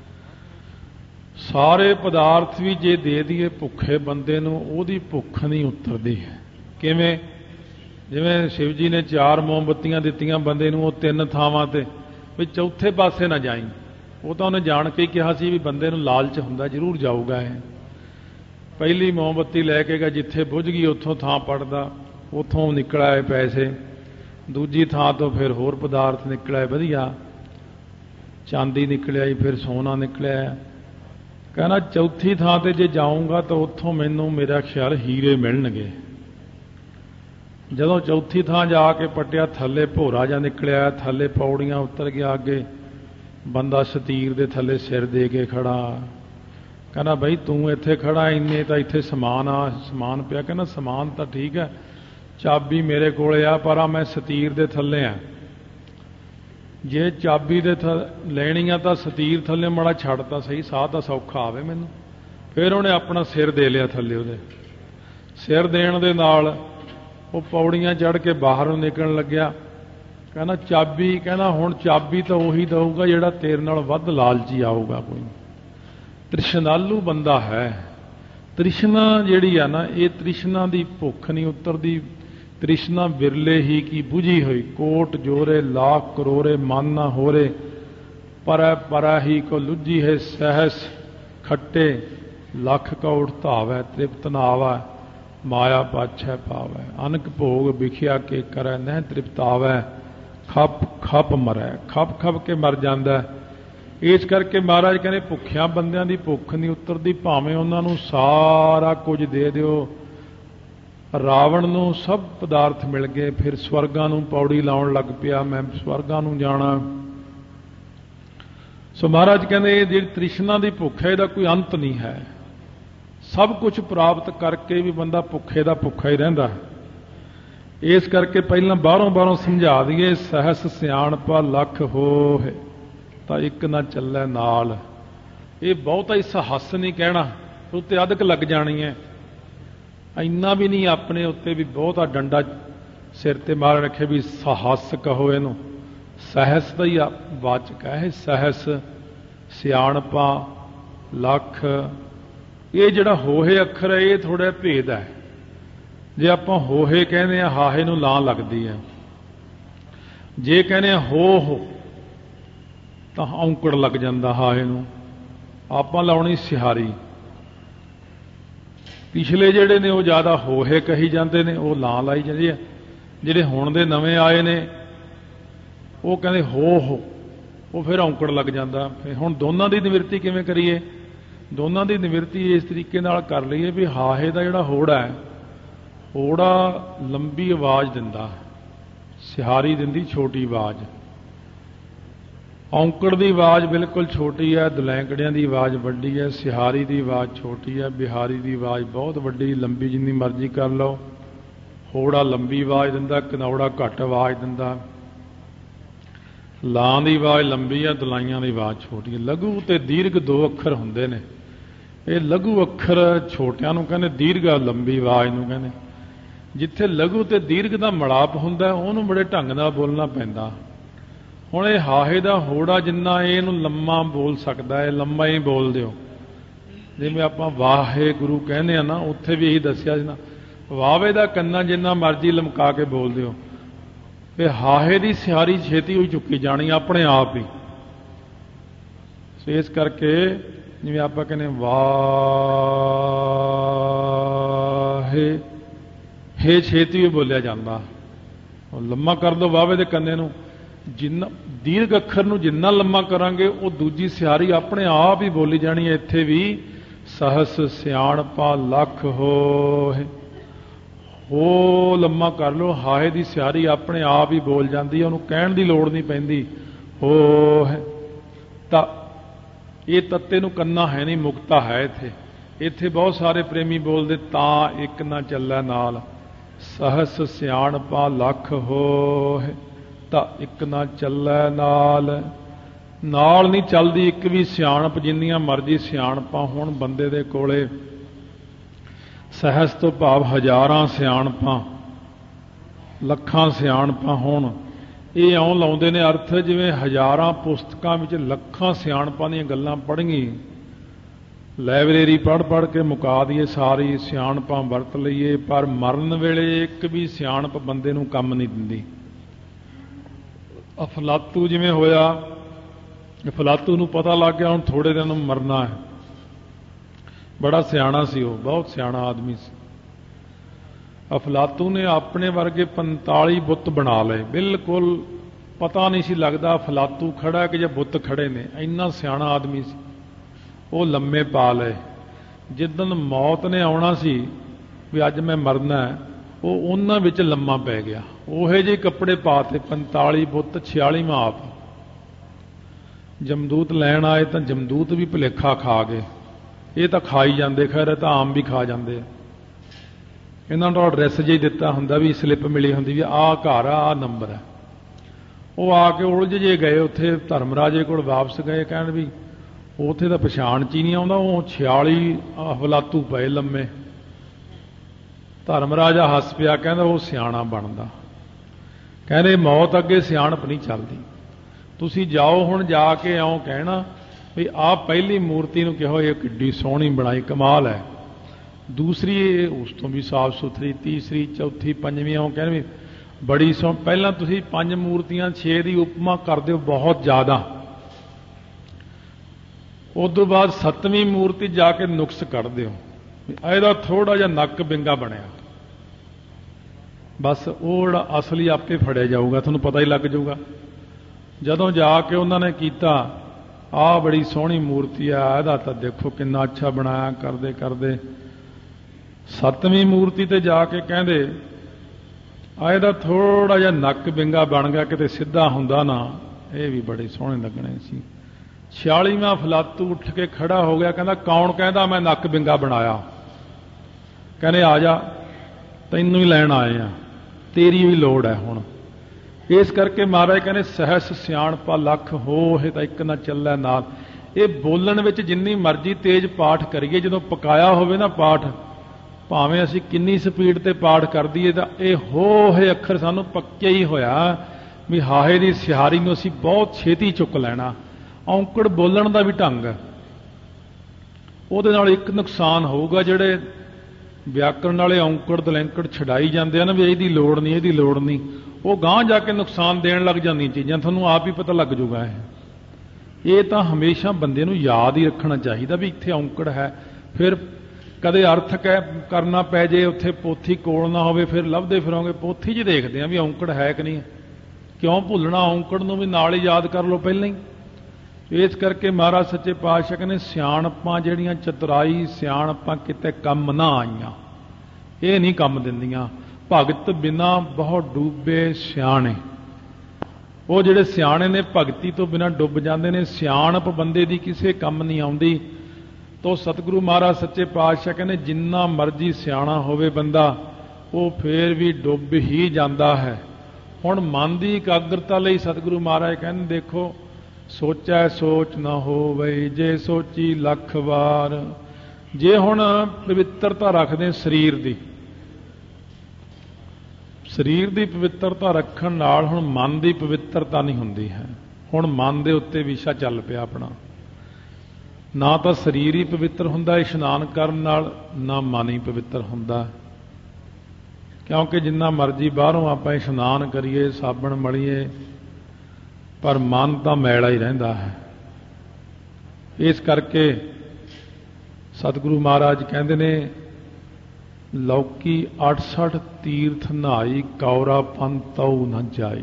सारे पदार्थ भी जे दे दिए भुखे बंदे नूं ओहदी भुख नहीं उतरदी। किवें जिवें शिव जी ने 4 मोमबत्तियां दित्तियां बंदे नूं ओह 3 थावां ते भी चौथे पासे ना जाई वो तो उन्हें जान के कहा सी भी बंदे नूं लालच हुंदा जरूर जाऊगा। पहली मोमबत्ती लैके गया जिथे बुझ गई उत्थों थां पड़दा उतों निकल आए पैसे दूजी थां तो फिर होर पदार्थ निकल आए वधिया चांदी निकल आई फिर सोना निकल आया। कहना चौथी थां ते जे जाऊँगा तो उत्थों मैनू मेरा ख्याल हीरे मिलणगे। ਜਦੋਂ ਚੌਥੀ ਥਾਂ ਜਾ ਕੇ ਪੱਟਿਆ, ਥੱਲੇ ਭੋਰਾ ਜਿਹਾ ਨਿਕਲਿਆ, ਥੱਲੇ ਪੌੜੀਆਂ ਉਤਰ ਗਿਆ। ਅੱਗੇ ਬੰਦਾ ਸਤੀਰ ਦੇ ਥੱਲੇ ਸਿਰ ਦੇ ਕੇ ਖੜਾ, ਕਹਿੰਦਾ ਬਈ ਤੂੰ ਇੱਥੇ ਖੜਾ, ਇੰਨੇ ਤਾਂ ਇੱਥੇ ਸਮਾਨ ਪਿਆ। ਕਹਿੰਦਾ ਸਮਾਨ ਤਾਂ ਠੀਕ ਹੈ, ਚਾਬੀ ਮੇਰੇ ਕੋਲ ਆ, ਪਰ ਮੈਂ ਸਤੀਰ ਦੇ ਥੱਲੇ ਆ। ਜੇ ਚਾਬੀ ਦੇ ਲੈਣੀ ਆ ਤਾਂ ਸਤੀਰ ਥੱਲੇ ਮਾੜਾ ਛੱਡ ਤਾਂ ਸਹੀ, ਸਾਹ ਤਾਂ ਸੌਖਾ ਆਵੇ ਮੈਨੂੰ। ਫਿਰ ਉਹਨੇ ਆਪਣਾ ਸਿਰ ਦੇ ਲਿਆ ਥੱਲੇ। ਉਹਦੇ ਸਿਰ ਦੇਣ ਦੇ ਨਾਲ ਉਹ ਪੌੜੀਆਂ ਚੜ੍ਹ ਕੇ ਬਾਹਰ ਨੂੰ ਨਿਕਲਣ ਲੱਗਿਆ। ਕਹਿੰਦਾ ਚਾਬੀ, ਕਹਿੰਦਾ ਹੁਣ ਚਾਬੀ ਤਾਂ ਉਹੀ ਦਊਗਾ ਜਿਹੜਾ ਤੇਰੇ ਨਾਲ ਵੱਧ ਲਾਲਚੀ ਆਊਗਾ। ਕੋਈ ਤ੍ਰਿਸ਼ਨਾਲੂ ਬੰਦਾ ਹੈ। ਤ੍ਰਿਸ਼ਨਾ ਜਿਹੜੀ ਆ ਨਾ, ਇਹ ਤ੍ਰਿਸ਼ਨਾ ਦੀ ਭੁੱਖ ਨਹੀਂ ਉਤਰਦੀ। ਤ੍ਰਿਸ਼ਨਾ ਬਿਰਲੇ ਹੀ ਕੀ ਬੁਝੀ ਹੋਈ, ਕੋਟ ਜੋਰੇ ਲਾਖ ਕਰੋੜੇ ਮਨ ਨਾ ਹੋਰੇ, ਪਰਾ ਹੀ ਕੋ ਲੁੱਜੀ ਹੈ ਸਹਿਸ ਖੱਟੇ, ਲੱਖ ਕੌੜ ਧਾਵੈ ਤ੍ਰਿਪਤ ਨਾ ਆਵੈ, ਮਾਇਆ ਪਾਛੈ ਪਾਵੈ, ਅਨਕ ਭੋਗ ਵਿਖਿਆ ਕੇ ਕਰੈ ਨਹਿ ਤ੍ਰਿਪਤ ਆਵੈ, ਖੱਪ ਖੱਪ ਮਰੈ, ਖੱਪ ਖੱਪ ਕੇ ਮਰ ਜਾਂਦਾ। ਇਸ ਕਰਕੇ ਮਹਾਰਾਜ ਕਹਿੰਦੇ ਭੁੱਖਿਆਂ ਬੰਦਿਆਂ ਦੀ ਭੁੱਖ ਨਹੀਂ ਉਤਰਦੀ, ਭਾਵੇਂ ਉਹਨਾਂ ਨੂੰ ਸਾਰਾ ਕੁਝ ਦੇ ਦਿਓ। ਰਾਵਣ ਨੂੰ ਸਭ ਪਦਾਰਥ ਮਿਲ ਗਏ, ਫਿਰ ਸਵਰਗਾਂ ਨੂੰ ਪੌੜੀ ਲਾਉਣ ਲੱਗ ਪਿਆ, ਮੈਂ ਸਵਰਗਾਂ ਨੂੰ ਜਾਣਾ। ਸੋ ਮਹਾਰਾਜ ਕਹਿੰਦੇ ਇਹ ਜਿਹੜੀ ਤ੍ਰਿਸ਼ਨਾ ਦੀ ਭੁੱਖ ਹੈ, ਇਹਦਾ ਕੋਈ ਅੰਤ ਨਹੀਂ ਹੈ। ਸਭ ਕੁਝ ਪ੍ਰਾਪਤ ਕਰਕੇ ਵੀ ਬੰਦਾ ਭੁੱਖੇ ਦਾ ਭੁੱਖਾ ਹੀ ਰਹਿੰਦਾ ਹੈ। ਇਸ ਕਰਕੇ ਪਹਿਲਾਂ ਬਾਹਰੋਂ ਸਮਝਾ ਦਈਏ, ਸਹਸ ਸਿਆਣਪਾ ਲੱਖ ਹੋਏ ਤਾਂ ਇੱਕ ਨਾ ਚੱਲੇ ਨਾਲ। ਇਹ ਬਹੁਤਾ ਹੀ ਸਹੱਸ ਨਹੀਂ ਕਹਿਣਾ, ਉੱਤੇ ਅਧਕ ਲੱਗ ਜਾਣੀ ਹੈ। ਇੰਨਾ ਵੀ ਨਹੀਂ ਆਪਣੇ ਉੱਤੇ ਵੀ ਬਹੁਤਾ ਡੰਡਾ ਸਿਰ ਤੇ ਮਾਰ ਰੱਖੇ ਵੀ ਸਹੱਸ ਕਹੋ ਇਹਨੂੰ। ਸਹਸ ਦਾ ਹੀ ਵਾਚਕ ਹੈ ਸਹਸ, ਸਿਆਣਪਾ ਲੱਖ। ਇਹ ਜਿਹੜਾ ਹੋਹੇ ਅੱਖਰ ਹੈ ਇਹ ਥੋੜ੍ਹਾ ਭੇਦ ਹੈ। ਜੇ ਆਪਾਂ ਹੋਹੇ ਕਹਿੰਦੇ ਆ, ਹਾਹੇ ਨੂੰ ਲਾਂ ਲੱਗਦੀ ਹੈ। ਜੇ ਕਹਿੰਦੇ ਆ ਹੋ ਤਾਂ ਔਂਕੜ ਲੱਗ ਜਾਂਦਾ ਹਾਹੇ ਨੂੰ, ਆਪਾਂ ਲਾਉਣੀ ਸਿਹਾਰੀ। ਪਿਛਲੇ ਜਿਹੜੇ ਨੇ ਉਹ ਜ਼ਿਆਦਾ ਹੋਹੇ ਕਹੀ ਜਾਂਦੇ ਨੇ, ਉਹ ਲਾਂ ਲਾਈ ਜਾਂਦੇ ਆ। ਜਿਹੜੇ ਹੁਣ ਦੇ ਨਵੇਂ ਆਏ ਨੇ ਉਹ ਕਹਿੰਦੇ ਹੋ, ਉਹ ਫਿਰ ਔਂਕੜ ਲੱਗ ਜਾਂਦਾ। ਫਿਰ ਹੁਣ ਦੋਨਾਂ ਦੀ ਨਿਵਰਤੀ ਕਿਵੇਂ ਕਰੀਏ? ਦੋਨਾਂ ਦੀ ਨਿਵਰਤੀ ਇਸ ਤਰੀਕੇ ਨਾਲ ਕਰ ਲਈਏ ਵੀ ਹਾਹੇ ਦਾ ਜਿਹੜਾ ਹੋੜਾ ਹੈ, ਹੋੜਾ ਲੰਬੀ ਆਵਾਜ਼ ਦਿੰਦਾ, ਸਿਹਾਰੀ ਦਿੰਦੀ ਛੋਟੀ ਆਵਾਜ਼। ਔਂਕੜ ਦੀ ਆਵਾਜ਼ ਬਿਲਕੁਲ ਛੋਟੀ ਹੈ, ਦਲੈਂਕੜਿਆਂ ਦੀ ਆਵਾਜ਼ ਵੱਡੀ ਹੈ, ਸਿਹਾਰੀ ਦੀ ਆਵਾਜ਼ ਛੋਟੀ ਹੈ, ਬਿਹਾਰੀ ਦੀ ਆਵਾਜ਼ ਬਹੁਤ ਵੱਡੀ ਲੰਬੀ, ਜਿੰਨੀ ਮਰਜ਼ੀ ਕਰ ਲਓ। ਹੋੜਾ ਲੰਬੀ ਆਵਾਜ਼ ਦਿੰਦਾ, ਕਨੌੜਾ ਘੱਟ ਆਵਾਜ਼ ਦਿੰਦਾ। ਲਾਂ ਦੀ ਆਵਾਜ਼ ਲੰਬੀ ਹੈ, ਦਲਾਈਆਂ ਦੀ ਆਵਾਜ਼ ਛੋਟੀ ਹੈ। ਲਘੂ ਤੇ ਦੀਰਘ ਦੋ ਅੱਖਰ ਹੁੰਦੇ ਨੇ। ਇਹ ਲਘੂ ਅੱਖਰ ਛੋਟਿਆਂ ਨੂੰ ਕਹਿੰਦੇ, ਦੀਰਘ ਲੰਬੀ ਆਵਾਜ਼ ਨੂੰ ਕਹਿੰਦੇ। ਜਿੱਥੇ ਲਘੂ ਤੇ ਦੀਰਘ ਦਾ ਮਿਲਾਪ ਹੁੰਦਾ ਉਹਨੂੰ ਬੜੇ ਢੰਗ ਨਾਲ ਬੋਲਣਾ ਪੈਂਦਾ। ਹੁਣ ਇਹ ਹਾਹੇ ਦਾ ਹੋੜਾ ਜਿੰਨਾ ਇਹਨੂੰ ਲੰਮਾ ਬੋਲ ਸਕਦਾ ਹੈ, ਲੰਮਾ ਹੀ ਬੋਲ ਦਿਓ। ਜਿਵੇਂ ਆਪਾਂ ਵਾਹਿਗੁਰੂ ਕਹਿੰਦੇ ਆ ਨਾ, ਉੱਥੇ ਵੀ ਇਹੀ ਦੱਸਿਆ ਸੀ ਨਾ, ਵਾਵੇ ਦਾ ਕੰਨਾ ਜਿੰਨਾ ਮਰਜ਼ੀ ਲਮਕਾ ਕੇ ਬੋਲ ਦਿਓ। ਇਹ ਹਾਹੇ ਦੀ ਸਿਹਾਰੀ ਛੇਤੀ ਹੋਈ ਚੁੱਕੀ ਜਾਣੀ ਆਪਣੇ ਆਪ ਹੀ। ਇਸ ਕਰਕੇ ਜਿਵੇਂ ਆਪਾਂ ਕਹਿੰਦੇ ਵਾਹੇ, ਹੇ ਛੇਤੀ ਵੀ ਬੋਲਿਆ ਜਾਂਦਾ। ਲੰਮਾ ਕਰ ਦਿਓ ਵਾਵੇ ਦੇ ਕੰਨੇ ਨੂੰ। ਜਿੰਨਾ ਦੀਰਘ ਅੱਖਰ ਨੂੰ ਜਿੰਨਾ ਲੰਮਾ ਕਰਾਂਗੇ ਉਹ ਦੂਜੀ ਸਿਹਾਰੀ ਆਪਣੇ ਆਪ ਹੀ ਬੋਲੀ ਜਾਣੀ ਹੈ। ਇੱਥੇ ਵੀ ਸਹਸ ਸਿਆਣਪਾ ਲੱਖ ਹੋਏ, ਹੋ ਲੰਮਾ ਕਰ ਲਓ, ਹਾਏ ਦੀ ਸਿਹਾਰੀ ਆਪਣੇ ਆਪ ਹੀ ਬੋਲ ਜਾਂਦੀ ਹੈ, ਉਹਨੂੰ ਕਹਿਣ ਦੀ ਲੋੜ ਨਹੀਂ ਪੈਂਦੀ। ਹੋ ਤਾਂ ਇਹ ਤੱਤੇ ਨੂੰ ਕੰਨਾ ਹੈ ਨਹੀਂ, ਮੁਕਤਾ ਹੈ ਇੱਥੇ। ਇੱਥੇ ਬਹੁਤ ਸਾਰੇ ਪ੍ਰੇਮੀ ਬੋਲਦੇ ਤਾਂ ਇੱਕ ਨਾ ਚੱਲੇ ਨਾਲ, ਸਹਸ ਸਿਆਣਪਾ ਲੱਖ ਹੋਏ ਤਾਂ ਇੱਕ ਨਾ ਚੱਲੇ ਨਾਲ। ਨਾਲ ਨਹੀਂ ਚੱਲਦੀ ਇੱਕ ਵੀ ਸਿਆਣਪ, ਜਿੰਨੀਆਂ ਮਰਜ਼ੀ ਸਿਆਣਪਾਂ ਹੋਣ ਬੰਦੇ ਦੇ ਕੋਲੇ। ਸਹਿਸ ਤੋਂ ਭਾਵ ਹਜ਼ਾਰਾਂ ਸਿਆਣਪਾਂ, ਲੱਖਾਂ ਸਿਆਣਪਾਂ ਹੋਣ। ਇਹ ਇਉਂ ਲਾਉਂਦੇ ਨੇ ਅਰਥ ਜਿਵੇਂ ਹਜ਼ਾਰਾਂ ਪੁਸਤਕਾਂ ਵਿੱਚ ਲੱਖਾਂ ਸਿਆਣਪਾਂ ਦੀਆਂ ਗੱਲਾਂ ਪੜ੍ਹੀਏ, ਲਾਇਬ੍ਰੇਰੀ ਪੜ੍ਹ ਕੇ ਮੁਕਾ ਦਈਏ ਸਾਰੀ ਸਿਆਣਪਾਂ ਵਰਤ ਲਈਏ, ਪਰ ਮਰਨ ਵੇਲੇ ਇੱਕ ਵੀ ਸਿਆਣਪ ਬੰਦੇ ਨੂੰ ਕੰਮ ਨਹੀਂ ਦਿੰਦੀ। ਅਫਲਾਤੂ ਜਿਵੇਂ ਹੋਇਆ, ਅਫਲਾਤੂ ਨੂੰ ਪਤਾ ਲੱਗ ਗਿਆ ਹੁਣ ਥੋੜੇ ਦਿਨ ਨੂੰ ਮਰਨਾ ਹੈ। ਬੜਾ ਸਿਆਣਾ ਸੀ ਉਹ, ਬਹੁਤ ਸਿਆਣਾ ਆਦਮੀ ਸੀ। ਅਫਲਾਤੂ ਨੇ ਆਪਣੇ ਵਰਗੇ 45 ਬੁੱਤ ਬਣਾ ਲਏ। ਬਿਲਕੁਲ ਪਤਾ ਨਹੀਂ ਸੀ ਲੱਗਦਾ ਅਫਲਾਤੂ ਖੜਾ ਕਿ ਜਾਂ ਬੁੱਤ ਖੜੇ ਨੇ, ਇੰਨਾ ਸਿਆਣਾ ਆਦਮੀ ਸੀ। ਉਹ ਲੰਮੇ ਪਾ ਲਏ। ਜਿੱਦਣ ਮੌਤ ਨੇ ਆਉਣਾ ਸੀ ਵੀ ਅੱਜ ਮੈਂ ਮਰਨਾ ਹੈ, ਉਹ ਉਹਨਾਂ ਵਿੱਚ ਲੰਮਾ ਪੈ ਗਿਆ। ਉਹੇ ਜਿਹੇ ਕੱਪੜੇ ਪਾਤੇ 45 ਬੁੱਤ 46ਵਾਂ ਆਪ। ਜਮਦੂਤ ਲੈਣ ਆਏ ਤਾਂ ਜਮਦੂਤ ਵੀ ਭੁਲੇਖਾ ਖਾ ਗਏ। ਇਹ ਤਾਂ ਖਾਈ ਜਾਂਦੇ, ਖੈਰ ਇਹ ਤਾਂ ਆਮ ਵੀ ਖਾ ਜਾਂਦੇ। ਇਹਨਾਂ ਨੂੰ ਐਡਰੈਸ ਜਿਹਾ ਦਿੱਤਾ ਹੁੰਦਾ, ਵੀ ਸਲਿੱਪ ਮਿਲੀ ਹੁੰਦੀ ਵੀ ਆਹ ਘਰ ਆ, ਆਹ ਨੰਬਰ ਹੈ। ਉਹ ਆ ਕੇ ਉਲਝ ਜੇ ਗਏ ਉੱਥੇ ਧਰਮਰਾਜੇ ਕੋਲ ਵਾਪਸ ਗਏ, ਕਹਿਣ ਵੀ ਉੱਥੇ ਤਾਂ ਪਛਾਣ 'ਚ ਹੀ ਨਹੀਂ ਆਉਂਦਾ, ਉਹ 46 ਹਵਲਾਤੂ ਪਏ ਲੰਮੇ। ਧਰਮਰਾਜਾ ਹੱਸ ਪਿਆ, ਕਹਿੰਦਾ ਉਹ ਸਿਆਣਾ ਬਣਦਾ। ਕਹਿੰਦੇ ਮੌਤ ਅੱਗੇ ਸਿਆਣਪ ਨਹੀਂ ਚੱਲਦੀ। ਤੁਸੀਂ ਜਾਓ ਹੁਣ, ਜਾ ਕੇ ਆਓ ਕਹਿਣਾ ਵੀ ਆਹ ਪਹਿਲੀ ਮੂਰਤੀ ਨੂੰ ਕਿਹੋ ਇਹ ਕਿੱਡੀ ਸੋਹਣੀ ਬਣਾਈ, ਕਮਾਲ ਹੈ। ਦੂਸਰੀ ਉਸ ਤੋਂ ਵੀ ਸਾਫ਼ ਸੁਥਰੀ, ਤੀਸਰੀ, ਚੌਥੀ, ਪੰਜਵੀਂ ਆਓ ਕਹਿਣ ਵੀ ਬੜੀ ਪਹਿਲਾਂ ਤੁਸੀਂ 5 ਮੂਰਤੀਆਂ 6 ਦੀ ਉਪਮਾ ਕਰ ਦਿਓ ਬਹੁਤ ਜ਼ਿਆਦਾ। ਉਸ ਤੋਂ ਬਾਅਦ 7ਵੀਂ ਮੂਰਤੀ ਜਾ ਕੇ ਨੁਕਸ ਕੱਢ ਦਿਓ, ਇਹਦਾ ਥੋੜਾ ਜਿਹਾ ਨੱਕ ਬਿੰਗਾ ਬਣਿਆ। ਬਸ ਉਹ ਜਿਹੜਾ ਅਸਲੀ ਆਪੇ ਫੜਿਆ ਜਾਊਗਾ, ਤੁਹਾਨੂੰ ਪਤਾ ਹੀ ਲੱਗ ਜਾਊਗਾ। ਜਦੋਂ ਜਾ ਕੇ ਉਹਨਾਂ ਨੇ ਕੀਤਾ, ਆਹ ਬੜੀ ਸੋਹਣੀ ਮੂਰਤੀ ਆ, ਇਹਦਾ ਤਾਂ ਦੇਖੋ ਕਿੰਨਾ ਅੱਛਾ ਬਣਾਇਆ, ਕਰਦੇ ਕਰਦੇ 7ਵੀਂ ਮੂਰਤੀ ਤੇ ਜਾ ਕੇ ਕਹਿੰਦੇ ਆ ਇਹਦਾ ਥੋੜਾ ਜਿਹਾ ਨੱਕ ਬਿੰਗਾ ਬਣ ਗਿਆ, ਕਿਤੇ ਸਿੱਧਾ ਹੁੰਦਾ ਨਾ, ਇਹ ਵੀ ਬੜੇ ਸੋਹਣੇ ਲੱਗਣੇ ਸੀ। 46ਵਾਂ ਫਲਾਤੂ ਉੱਠ ਕੇ ਖੜਾ ਹੋ ਗਿਆ, ਕਹਿੰਦਾ ਕੌਣ ਕਹਿੰਦਾ ਮੈਂ ਨੱਕ ਬਿੰਗਾ ਬਣਾਇਆ? ਕਹਿੰਦੇ ਆ ਜਾ, ਤੈਨੂੰ ਹੀ ਲੈਣ ਆਏ ਆ, ਤੇਰੀ ਵੀ ਲੋੜ ਹੈ ਹੁਣ। ਇਸ ਕਰਕੇ ਮਹਾਰਾਜ ਕਹਿੰਦੇ ਸਹਿਸ ਸਿਆਣਪਾ ਲੱਖ ਹੋ, ਇਹ ਤਾਂ ਇੱਕ ਨਾ ਚੱਲੈ ਨਾਲ। ਇਹ ਬੋਲਣ ਵਿੱਚ ਜਿੰਨੀ ਮਰਜ਼ੀ ਤੇਜ਼ ਪਾਠ ਕਰੀਏ, ਜਦੋਂ ਪਕਾਇਆ ਹੋਵੇ ਨਾ ਪਾਠ, ਭਾਵੇਂ ਅਸੀਂ ਕਿੰਨੀ ਸਪੀਡ ਤੇ ਪਾਠ ਕਰ ਦਈਏ, ਤਾਂ ਇਹ ਹੋਹੇ ਅੱਖਰ ਸਾਨੂੰ ਪੱਕਿਆ ਹੀ ਹੋਇਆ ਵੀ ਹਾਹੇ ਦੀ ਸਿਹਾਰੀ ਨੂੰ ਅਸੀਂ ਬਹੁਤ ਛੇਤੀ ਚੁੱਕ ਲੈਣਾ। ਔਂਕੜ ਬੋਲਣ ਦਾ ਵੀ ਢੰਗ ਹੈ, ਉਹਦੇ ਨਾਲ ਇੱਕ ਨੁਕਸਾਨ ਹੋਊਗਾ। ਜਿਹੜੇ ਵਿਆਕਰਣ ਵਾਲੇ ਔਂਕੜ ਦਲੈਂਕੜ ਛਡਾਈ ਜਾਂਦੇ ਆ ਨਾ, ਵੀ ਇਹਦੀ ਲੋੜ ਨਹੀਂ, ਇਹਦੀ ਲੋੜ ਨਹੀਂ, ਉਹ ਗਾਂਹ ਜਾ ਕੇ ਨੁਕਸਾਨ ਦੇਣ ਲੱਗ ਜਾਂਦੀਆਂ ਚੀਜ਼ਾਂ, ਤੁਹਾਨੂੰ ਆਪ ਹੀ ਪਤਾ ਲੱਗ ਜਾਊਗਾ। ਇਹ ਤਾਂ ਹਮੇਸ਼ਾ ਬੰਦੇ ਨੂੰ ਯਾਦ ਹੀ ਰੱਖਣਾ ਚਾਹੀਦਾ ਵੀ ਇੱਥੇ ਔਂਕੜ ਹੈ। ਫਿਰ ਕਦੇ ਅਰਥ ਕਰਨਾ ਪੈ ਜੇ, ਉੱਥੇ ਪੋਥੀ ਕੋਲ ਨਾ ਹੋਵੇ, ਫਿਰ ਲੱਭਦੇ ਫਿਰੋਗੇ। ਪੋਥੀ 'ਚ ਦੇਖਦੇ ਆ ਵੀ ਔਂਕੜ ਹੈ ਕਿ ਨਹੀਂ, ਕਿਉਂ ਭੁੱਲਣਾ? ਔਂਕੜ ਨੂੰ ਵੀ ਨਾਲ ਹੀ ਯਾਦ ਕਰ ਲਓ ਪਹਿਲਾਂ ਹੀ। ਇਸ ਕਰਕੇ ਮਹਾਰਾਜ ਸੱਚੇ ਪਾਤਸ਼ਾਹ ਕਹਿੰਦੇ ਸਿਆਣਪਾਂ ਜਿਹੜੀਆਂ ਚਤੁਰਾਈ ਸਿਆਣਪਾਂ ਕਿਤੇ ਕੰਮ ਨਾ ਆਈਆਂ, ਇਹ ਨਹੀਂ ਕੰਮ ਦਿੰਦੀਆਂ। ਭਗਤ ਬਿਨਾ ਬਹੁਤ ਡੂਬੇ ਸਿਆਣੇ, ਉਹ ਜਿਹੜੇ ਸਿਆਣੇ ਨੇ ਭਗਤੀ ਤੋਂ ਬਿਨਾਂ ਡੁੱਬ ਜਾਂਦੇ ਨੇ। ਸਿਆਣਪ ਬੰਦੇ ਦੀ ਕਿਸੇ ਕੰਮ ਨਹੀਂ ਆਉਂਦੀ। ਤੋ ਸਤਿਗੁਰੂ ਮਹਾਰਾਜ ਸੱਚੇ ਪਾਤਸ਼ਾਹ ਕਹਿੰਦੇ ਜਿੰਨਾ ਮਰਜ਼ੀ ਸਿਆਣਾ ਹੋਵੇ ਬੰਦਾ, ਉਹ ਫੇਰ ਵੀ ਡੁੱਬ ਹੀ ਜਾਂਦਾ ਹੈ। ਹੁਣ ਮਨ ਦੀ ਇਕਾਗਰਤਾ ਲਈ ਸਤਿਗੁਰੂ ਮਹਾਰਾਜ ਕਹਿੰਦੇ ਦੇਖੋ, ਸੋਚੈ ਸੋਚ ਨਾ ਹੋਵੇ ਜੇ ਸੋਚੀ ਲੱਖ ਵਾਰ। ਜੇ ਹੁਣ ਪਵਿੱਤਰਤਾ ਰੱਖਦੇ ਸਰੀਰ ਦੀ, ਸਰੀਰ ਦੀ ਪਵਿੱਤਰਤਾ ਰੱਖਣ ਨਾਲ ਹੁਣ ਮਨ ਦੀ ਪਵਿੱਤਰਤਾ ਨਹੀਂ ਹੁੰਦੀ ਹੈ। ਹੁਣ ਮਨ ਦੇ ਉੱਤੇ ਵਿਸ਼ਾ ਚੱਲ ਪਿਆ ਆਪਣਾ। ਨਾ ਤਾਂ ਸਰੀਰ ਹੀ ਪਵਿੱਤਰ ਹੁੰਦਾ ਇਸ਼ਨਾਨ ਕਰਨ ਨਾਲ, ਨਾ ਮਨ ਹੀ ਪਵਿੱਤਰ ਹੁੰਦਾ। ਕਿਉਂਕਿ ਜਿੰਨਾ ਮਰਜ਼ੀ ਬਾਹਰੋਂ ਆਪਾਂ ਇਸ਼ਨਾਨ ਕਰੀਏ, ਸਾਬਣ ਮਲੀਏ, ਪਰ ਮਨ ਤਾਂ ਮੈਲਾ ਹੀ ਰਹਿੰਦਾ ਹੈ। ਇਸ ਕਰਕੇ ਸਤਿਗੁਰੂ ਮਹਾਰਾਜ ਕਹਿੰਦੇ ਨੇ ਲੌਕੀ 68 ਤੀਰਥ ਨਹਾਈ, ਕੌਰਾ ਪੰਨ ਤਉ ਨ ਜਾਈ।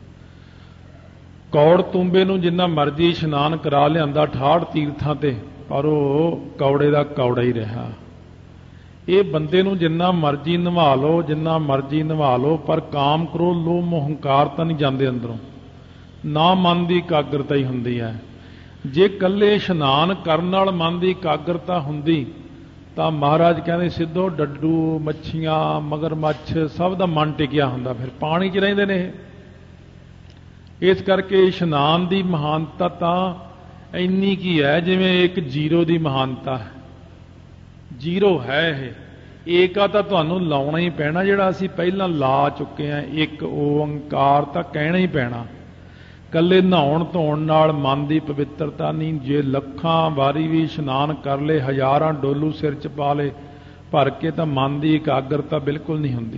ਕੌੜ ਤੁੰਬੇ ਨੂੰ ਜਿੰਨਾ ਮਰਜ਼ੀ ਇਸ਼ਨਾਨ ਕਰਾ ਲਿਆਂਦਾ 68 ਤੀਰਥਾਂ ਤੇ, ਪਰ ਉਹ ਕੌੜੇ ਦਾ ਕੌੜਾ ਹੀ ਰਿਹਾ। ਇਹ ਬੰਦੇ ਨੂੰ ਜਿੰਨਾ ਮਰਜ਼ੀ ਨਿਭਾ ਲਓ, ਜਿੰਨਾ ਮਰਜ਼ੀ ਨਿਭਾ ਲਓ, ਪਰ ਕਾਮ ਕ੍ਰੋਧ ਲੋਭ ਮੋਹ ਹੰਕਾਰ ਤਾਂ ਨਹੀਂ ਜਾਂਦੇ ਅੰਦਰੋਂ। ਨਾ ਮਨ ਦੀ ਇਕਾਗਰਤਾ ਹੀ ਹੁੰਦੀ ਹੈ। ਜੇ ਇਕੱਲੇ ਇਸ਼ਨਾਨ ਕਰਨ ਨਾਲ ਮਨ ਦੀ ਇਕਾਗਰਤਾ ਹੁੰਦੀ ਤਾਂ ਮਹਾਰਾਜ ਕਹਿੰਦੇ ਸਿੱਧੋ ਡੱਡੂ, ਮੱਛੀਆਂ, ਮਗਰਮੱਛ ਸਭ ਦਾ ਮਨ ਟਿਕਿਆ ਹੁੰਦਾ, ਫਿਰ ਪਾਣੀ 'ਚ ਰਹਿੰਦੇ ਨੇ ਇਹ। ਇਸ ਕਰਕੇ ਇਸ਼ਨਾਨ ਦੀ ਮਹਾਨਤਾ ਤਾਂ ਇੰਨੀ ਕੀ ਹੈ ਜਿਵੇਂ ਇੱਕ ਜ਼ੀਰੋ ਦੀ ਮਹਾਨਤਾ ਹੈ। ਜ਼ੀਰੋ ਹੈ ਇਹ। ਏਕਾ ਤਾਂ ਤੁਹਾਨੂੰ ਲਾਉਣਾ ਹੀ ਪੈਣਾ, ਜਿਹੜਾ ਅਸੀਂ ਪਹਿਲਾਂ ਲਾ ਚੁੱਕੇ ਹਾਂ। ਇੱਕ ਓੰਕਾਰ ਤਾਂ ਕਹਿਣਾ ਹੀ ਪੈਣਾ। ਕੱਲੇ ਨਹਾਉਣ ਧੋਣ ਨਾਲ ਮਨ ਦੀ ਪਵਿੱਤਰਤਾ ਨਹੀਂ। ਜੇ ਲੱਖਾਂ ਵਾਰੀ ਵੀ ਇਸ਼ਨਾਨ ਕਰ ਲਏ, ਹਜ਼ਾਰਾਂ ਡੋਲੂ ਸਿਰ 'ਚ ਪਾ ਲਏ ਭਰ ਕੇ, ਤਾਂ ਮਨ ਦੀ ਇਕਾਗਰਤਾ ਬਿਲਕੁਲ ਨਹੀਂ ਹੁੰਦੀ।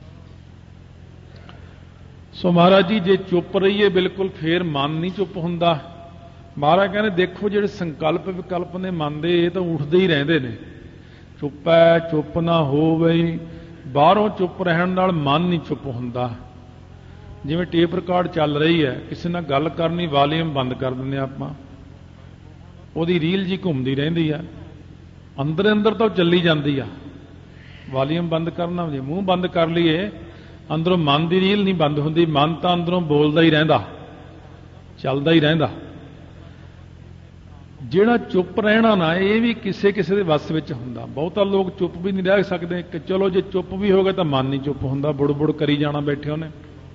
ਸੋ ਮਹਾਰਾਜ ਜੀ ਜੇ ਚੁੱਪ ਰਹੀਏ ਬਿਲਕੁਲ, ਫੇਰ ਮਨ ਨਹੀਂ ਚੁੱਪ ਹੁੰਦਾ। ਮਹਾਰਾਜ ਕਹਿੰਦੇ ਦੇਖੋ ਜਿਹੜੇ ਸੰਕਲਪ ਵਿਕਲਪ ਨੇ ਮਨ ਦੇ, ਇਹ ਤਾਂ ਉੱਠਦੇ ਹੀ ਰਹਿੰਦੇ ਨੇ। ਚੁੱਪ ਹੈ, ਚੁੱਪ ਨਾ ਹੋਵੇ। ਬਾਹਰੋਂ ਚੁੱਪ ਰਹਿਣ ਨਾਲ ਮਨ ਨਹੀਂ ਚੁੱਪ ਹੁੰਦਾ। ਜਿਵੇਂ ਟੇਪ ਰਿਕਾਰਡ ਚੱਲ ਰਹੀ ਹੈ, ਕਿਸੇ ਨਾਲ ਗੱਲ ਕਰਨੀ, ਵਾਲੀਅਮ ਬੰਦ ਕਰ ਦਿੰਦੇ ਆਪਾਂ, ਉਹਦੀ ਰੀਲ ਜੀ ਘੁੰਮਦੀ ਰਹਿੰਦੀ ਆ, ਅੰਦਰ ਅੰਦਰ ਤਾਂ ਚੱਲੀ ਜਾਂਦੀ ਆ। ਵਾਲੀਅਮ ਬੰਦ ਕਰਨਾ, ਜੇ ਮੂੰਹ ਬੰਦ ਕਰ ਲਈਏ ਅੰਦਰੋਂ ਮਨ ਦੀ ਰੀਲ ਨਹੀਂ ਬੰਦ ਹੁੰਦੀ। ਮਨ ਤਾਂ ਅੰਦਰੋਂ ਬੋਲਦਾ ਹੀ ਰਹਿੰਦਾ, ਚੱਲਦਾ ਹੀ ਰਹਿੰਦਾ। ਜਿਹੜਾ ਚੁੱਪ ਰਹਿਣਾ ਨਾ, ਇਹ ਵੀ ਕਿਸੇ ਕਿਸੇ ਦੇ ਵੱਸ ਵਿੱਚ ਹੁੰਦਾ। ਬਹੁਤਾ ਲੋਕ ਚੁੱਪ ਵੀ ਨਹੀਂ ਰਹਿ ਸਕਦੇ ਕਿ ਚਲੋ ਜੇ ਚੁੱਪ ਵੀ ਹੋ ਗਏ ਤਾਂ ਮਨ ਨਹੀਂ ਚੁੱਪ ਹੁੰਦਾ, ਬੁੜ ਕਰੀ ਜਾਣਾ ਬੈਠੇ ਉਹਨੇ।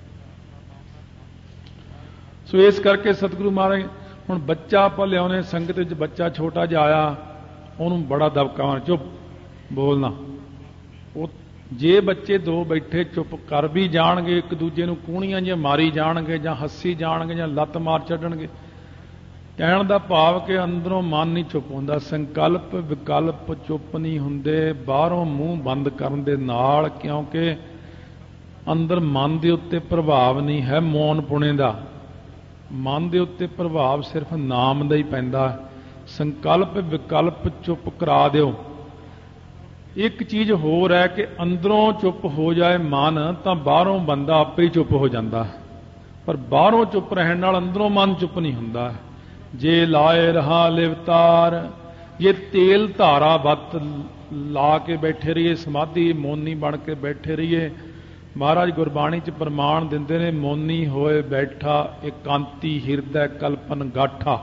ਸੋ ਇਸ ਕਰਕੇ ਸਤਿਗੁਰੂ ਮਹਾਰਾਜ ਹੁਣ ਬੱਚਾ ਆਪਾਂ ਲਿਆਉਣੇ ਸੰਗਤ ਵਿੱਚ, ਬੱਚਾ ਛੋਟਾ ਜਿਹਾ ਆਇਆ, ਉਹਨੂੰ ਬੜਾ ਦਬਕਾਵਾਂ, ਚੁੱਪ ਬੋਲਣਾ। ਉਹ ਜੇ ਬੱਚੇ ਦੋ ਬੈਠੇ ਚੁੱਪ ਕਰ ਵੀ ਜਾਣਗੇ, ਇੱਕ ਦੂਜੇ ਨੂੰ ਕੂਣੀਆਂ ਜਿਹੀਆਂ ਮਾਰੀ ਜਾਣਗੇ ਜਾਂ ਹੱਸੀ ਜਾਣਗੇ ਜਾਂ ਲੱਤ ਮਾਰ ਛੱਡਣਗੇ, ਕਹਿਣ ਦਾ ਭਾਵ ਕਿ ਅੰਦਰੋਂ ਮਨ ਨਹੀਂ ਚੁੱਪ ਹੁੰਦਾ। ਸੰਕਲਪ ਵਿਕਲਪ ਚੁੱਪ ਨਹੀਂ ਹੁੰਦੇ ਬਾਹਰੋਂ ਮੂੰਹ ਬੰਦ ਕਰਨ ਦੇ ਨਾਲ, ਕਿਉਂਕਿ ਅੰਦਰ ਮਨ ਦੇ ਉੱਤੇ ਪ੍ਰਭਾਵ ਨਹੀਂ ਹੈ ਮੌਨ ਪੁਣੇ ਦਾ। ਮਨ ਦੇ ਉੱਤੇ ਪ੍ਰਭਾਵ ਸਿਰਫ ਨਾਮ ਦਾ ਹੀ ਪੈਂਦਾ। ਸੰਕਲਪ ਵਿਕਲਪ ਚੁੱਪ ਕਰਾ ਦਿਓ। ਇੱਕ ਚੀਜ਼ ਹੋਰ ਹੈ ਕਿ ਅੰਦਰੋਂ ਚੁੱਪ ਹੋ ਜਾਏ ਮਨ ਤਾਂ ਬਾਹਰੋਂ ਬੰਦਾ ਆਪੇ ਹੀ ਚੁੱਪ ਹੋ ਜਾਂਦਾ, ਪਰ ਬਾਹਰੋਂ ਚੁੱਪ ਰਹਿਣ ਨਾਲ ਅੰਦਰੋਂ ਮਨ ਚੁੱਪ ਨਹੀਂ ਹੁੰਦਾ। ਜੇ ਲਾਏ ਰਹਾ ਲਿਵਤਾਰ, ਜੇ ਤੇਲ ਧਾਰਾ ਵੱਤ ਲਾ ਕੇ ਬੈਠੇ ਰਹੀਏ, ਸਮਾਧੀ ਮੌਨੀ ਬਣ ਕੇ ਬੈਠੇ ਰਹੀਏ। ਮਹਾਰਾਜ ਗੁਰਬਾਣੀ 'ਚ ਪ੍ਰਮਾਣ ਦਿੰਦੇ ਨੇ, ਮੌਨੀ ਹੋਏ ਬੈਠਾ ਇਕਾਂਤੀ ਹਿਰਦੈ ਕਲਪਨ ਗਾਠਾ।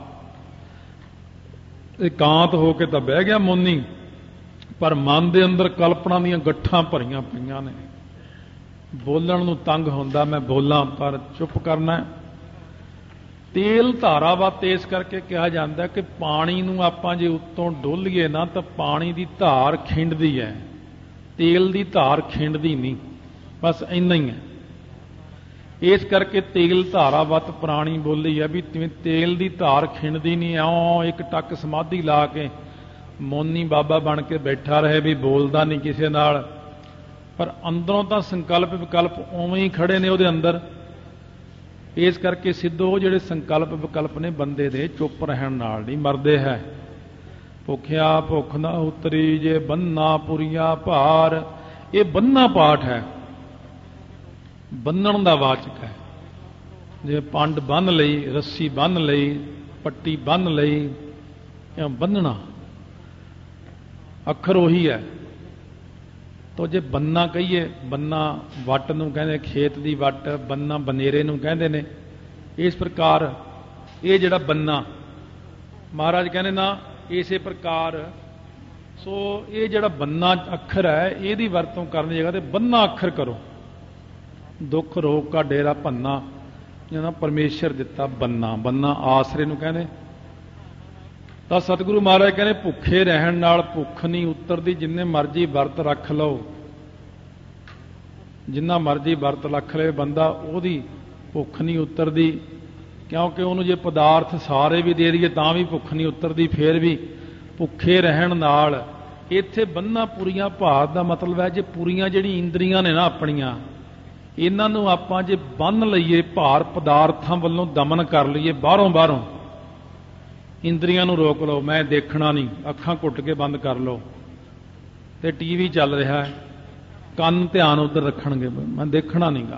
ਇਕਾਂਤ ਹੋ ਕੇ ਤਾਂ ਬਹਿ ਗਿਆ ਮੌਨੀ, ਪਰ ਮਨ ਦੇ ਅੰਦਰ ਕਲਪਨਾ ਦੀਆਂ ਗੱਠਾਂ ਭਰੀਆਂ ਪਈਆਂ ਨੇ। ਬੋਲਣ ਨੂੰ ਤੰਗ ਹੁੰਦਾ, ਮੈਂ ਬੋਲਾਂ, ਪਰ ਚੁੱਪ ਕਰਨਾ। ਤੇਲ ਧਾਰਾ ਵੱਤ ਇਸ ਕਰਕੇ ਕਿਹਾ ਜਾਂਦਾ ਕਿ ਪਾਣੀ ਨੂੰ ਆਪਾਂ ਜੇ ਉੱਤੋਂ ਡੋਲੀਏ ਨਾ ਤਾਂ ਪਾਣੀ ਦੀ ਧਾਰ ਖਿੰਡਦੀ ਹੈ, ਤੇਲ ਦੀ ਧਾਰ ਖਿੰਡਦੀ ਨਹੀਂ, ਬਸ ਇੰਨਾ ਹੀ ਹੈ। ਇਸ ਕਰਕੇ ਤੇਲ ਧਾਰਾ ਵੱਤ ਪੁਰਾਣੀ ਬੋਲੀ ਹੈ ਵੀ ਜਿਵੇਂ ਤੇਲ ਦੀ ਧਾਰ ਖਿੰਡਦੀ ਨਹੀਂ, ਇਉਂ ਇੱਕ ਟੱਕ ਸਮਾਧੀ ਲਾ ਕੇ ਮੌਨੀ ਬਾਬਾ ਬਣ ਕੇ ਬੈਠਾ ਰਹੇ ਵੀ ਬੋਲਦਾ ਨਹੀਂ ਕਿਸੇ ਨਾਲ, ਪਰ ਅੰਦਰੋਂ ਤਾਂ ਸੰਕਲਪ ਵਿਕਲਪ ਉਵੇਂ ਹੀ ਖੜੇ ਨੇ ਉਹਦੇ ਅੰਦਰ। ਇਸ ਕਰਕੇ ਸਿੱਧੋ ਜਿਹੜੇ ਸੰਕਲਪ ਵਿਕਲਪ ਨੇ ਬੰਦੇ ਦੇ ਚੁੱਪ ਰਹਿਣ ਨਾਲ ਨਹੀਂ ਮਰਦੇ ਹੈ। ਭੁੱਖਿਆ ਭੁੱਖ ਨਾ ਉਤਰੀ ਜੇ ਬੰਨਾ ਪੁਰੀਆ ਭਾਰ। ਇਹ ਬੰਨਾ ਪਾਠ ਹੈ, ਬੰਨਣ ਦਾ ਵਾਚਕ ਹੈ। ਜੇ ਪੰਡ ਬੰਨ ਲਈ, ਰੱਸੀ ਬੰਨ ਲਈ, ਪੱਟੀ ਬੰਨ ਲਈ, ਇਹ ਬੰਨਣਾ ਅੱਖਰ ਉਹੀ ਹੈ। ਤੋ ਜੇ ਬੰਨਾ ਕਹੀਏ, ਬੰਨਾ ਵੱਟ ਨੂੰ ਕਹਿੰਦੇ, ਖੇਤ ਦੀ ਵੱਟ, ਬੰਨਾ ਬਨੇਰੇ ਨੂੰ ਕਹਿੰਦੇ ਨੇ। ਇਸ ਪ੍ਰਕਾਰ ਇਹ ਜਿਹੜਾ ਬੰਨਾ ਮਹਾਰਾਜ ਕਹਿੰਦੇ ਨਾ, ਇਸੇ ਪ੍ਰਕਾਰ ਸੋ ਇਹ ਜਿਹੜਾ ਬੰਨਾ ਅੱਖਰ ਹੈ ਇਹਦੀ ਵਰਤੋਂ ਕਰਨ ਦੀ ਜਗ੍ਹਾ ਤੇ ਬੰਨਾ ਅੱਖਰ ਕਰੋ। ਦੁੱਖ ਰੋਗ ਕਾ ਡੇਰਾ ਭੰਨਾ, ਜਿਹਨਾਂ ਪਰਮੇਸ਼ਰ ਦਿੱਤਾ ਬੰਨਾ, ਬੰਨਾ ਆਸਰੇ ਨੂੰ ਕਹਿੰਦੇ। ਤਾਂ ਸਤਿਗੁਰੂ ਮਹਾਰਾਜ ਕਹਿੰਦੇ ਭੁੱਖੇ ਰਹਿਣ ਨਾਲ ਭੁੱਖ ਨਹੀਂ ਉਤਰਦੀ। ਜਿੰਨੇ ਮਰਜ਼ੀ ਵਰਤ ਰੱਖ ਲਓ, ਜਿੰਨਾ ਮਰਜ਼ੀ ਵਰਤ ਰੱਖ ਲਏ ਬੰਦਾ, ਉਹਦੀ ਭੁੱਖ ਨਹੀਂ ਉਤਰਦੀ, ਕਿਉਂਕਿ ਉਹਨੂੰ ਜੇ ਪਦਾਰਥ ਸਾਰੇ ਵੀ ਦੇ ਦਈਏ ਤਾਂ ਵੀ ਭੁੱਖ ਨਹੀਂ ਉਤਰਦੀ। ਫੇਰ ਵੀ ਭੁੱਖੇ ਰਹਿਣ ਨਾਲ ਇੱਥੇ ਬੰਨਾ ਪੁਰੀਆਂ ਭਾਰ ਦਾ ਮਤਲਬ ਹੈ ਜੇ ਪੁਰੀਆਂ ਜਿਹੜੀ ਇੰਦਰੀਆਂ ਨੇ ਨਾ ਆਪਣੀਆਂ, ਇਹਨਾਂ ਨੂੰ ਆਪਾਂ ਜੇ ਬੰਨ੍ਹ ਲਈਏ, ਭਾਰ ਪਦਾਰਥਾਂ ਵੱਲੋਂ ਦਮਨ ਕਰ ਲਈਏ, ਬਾਹਰੋਂ ਇੰਦਰੀਆਂ ਨੂੰ ਰੋਕ ਲਓ, ਮੈਂ ਦੇਖਣਾ ਨਹੀਂ, ਅੱਖਾਂ ਘੁੱਟ ਕੇ ਬੰਦ ਕਰ ਲਓ। ਤੇ ਟੀਵੀ ਚੱਲ ਰਿਹਾ ਹੈ, ਕੰਨ ਧਿਆਨ ਉੱਧਰ ਰੱਖਣਗੇ, ਮੈਂ ਦੇਖਣਾ ਨਹੀਂਗਾ।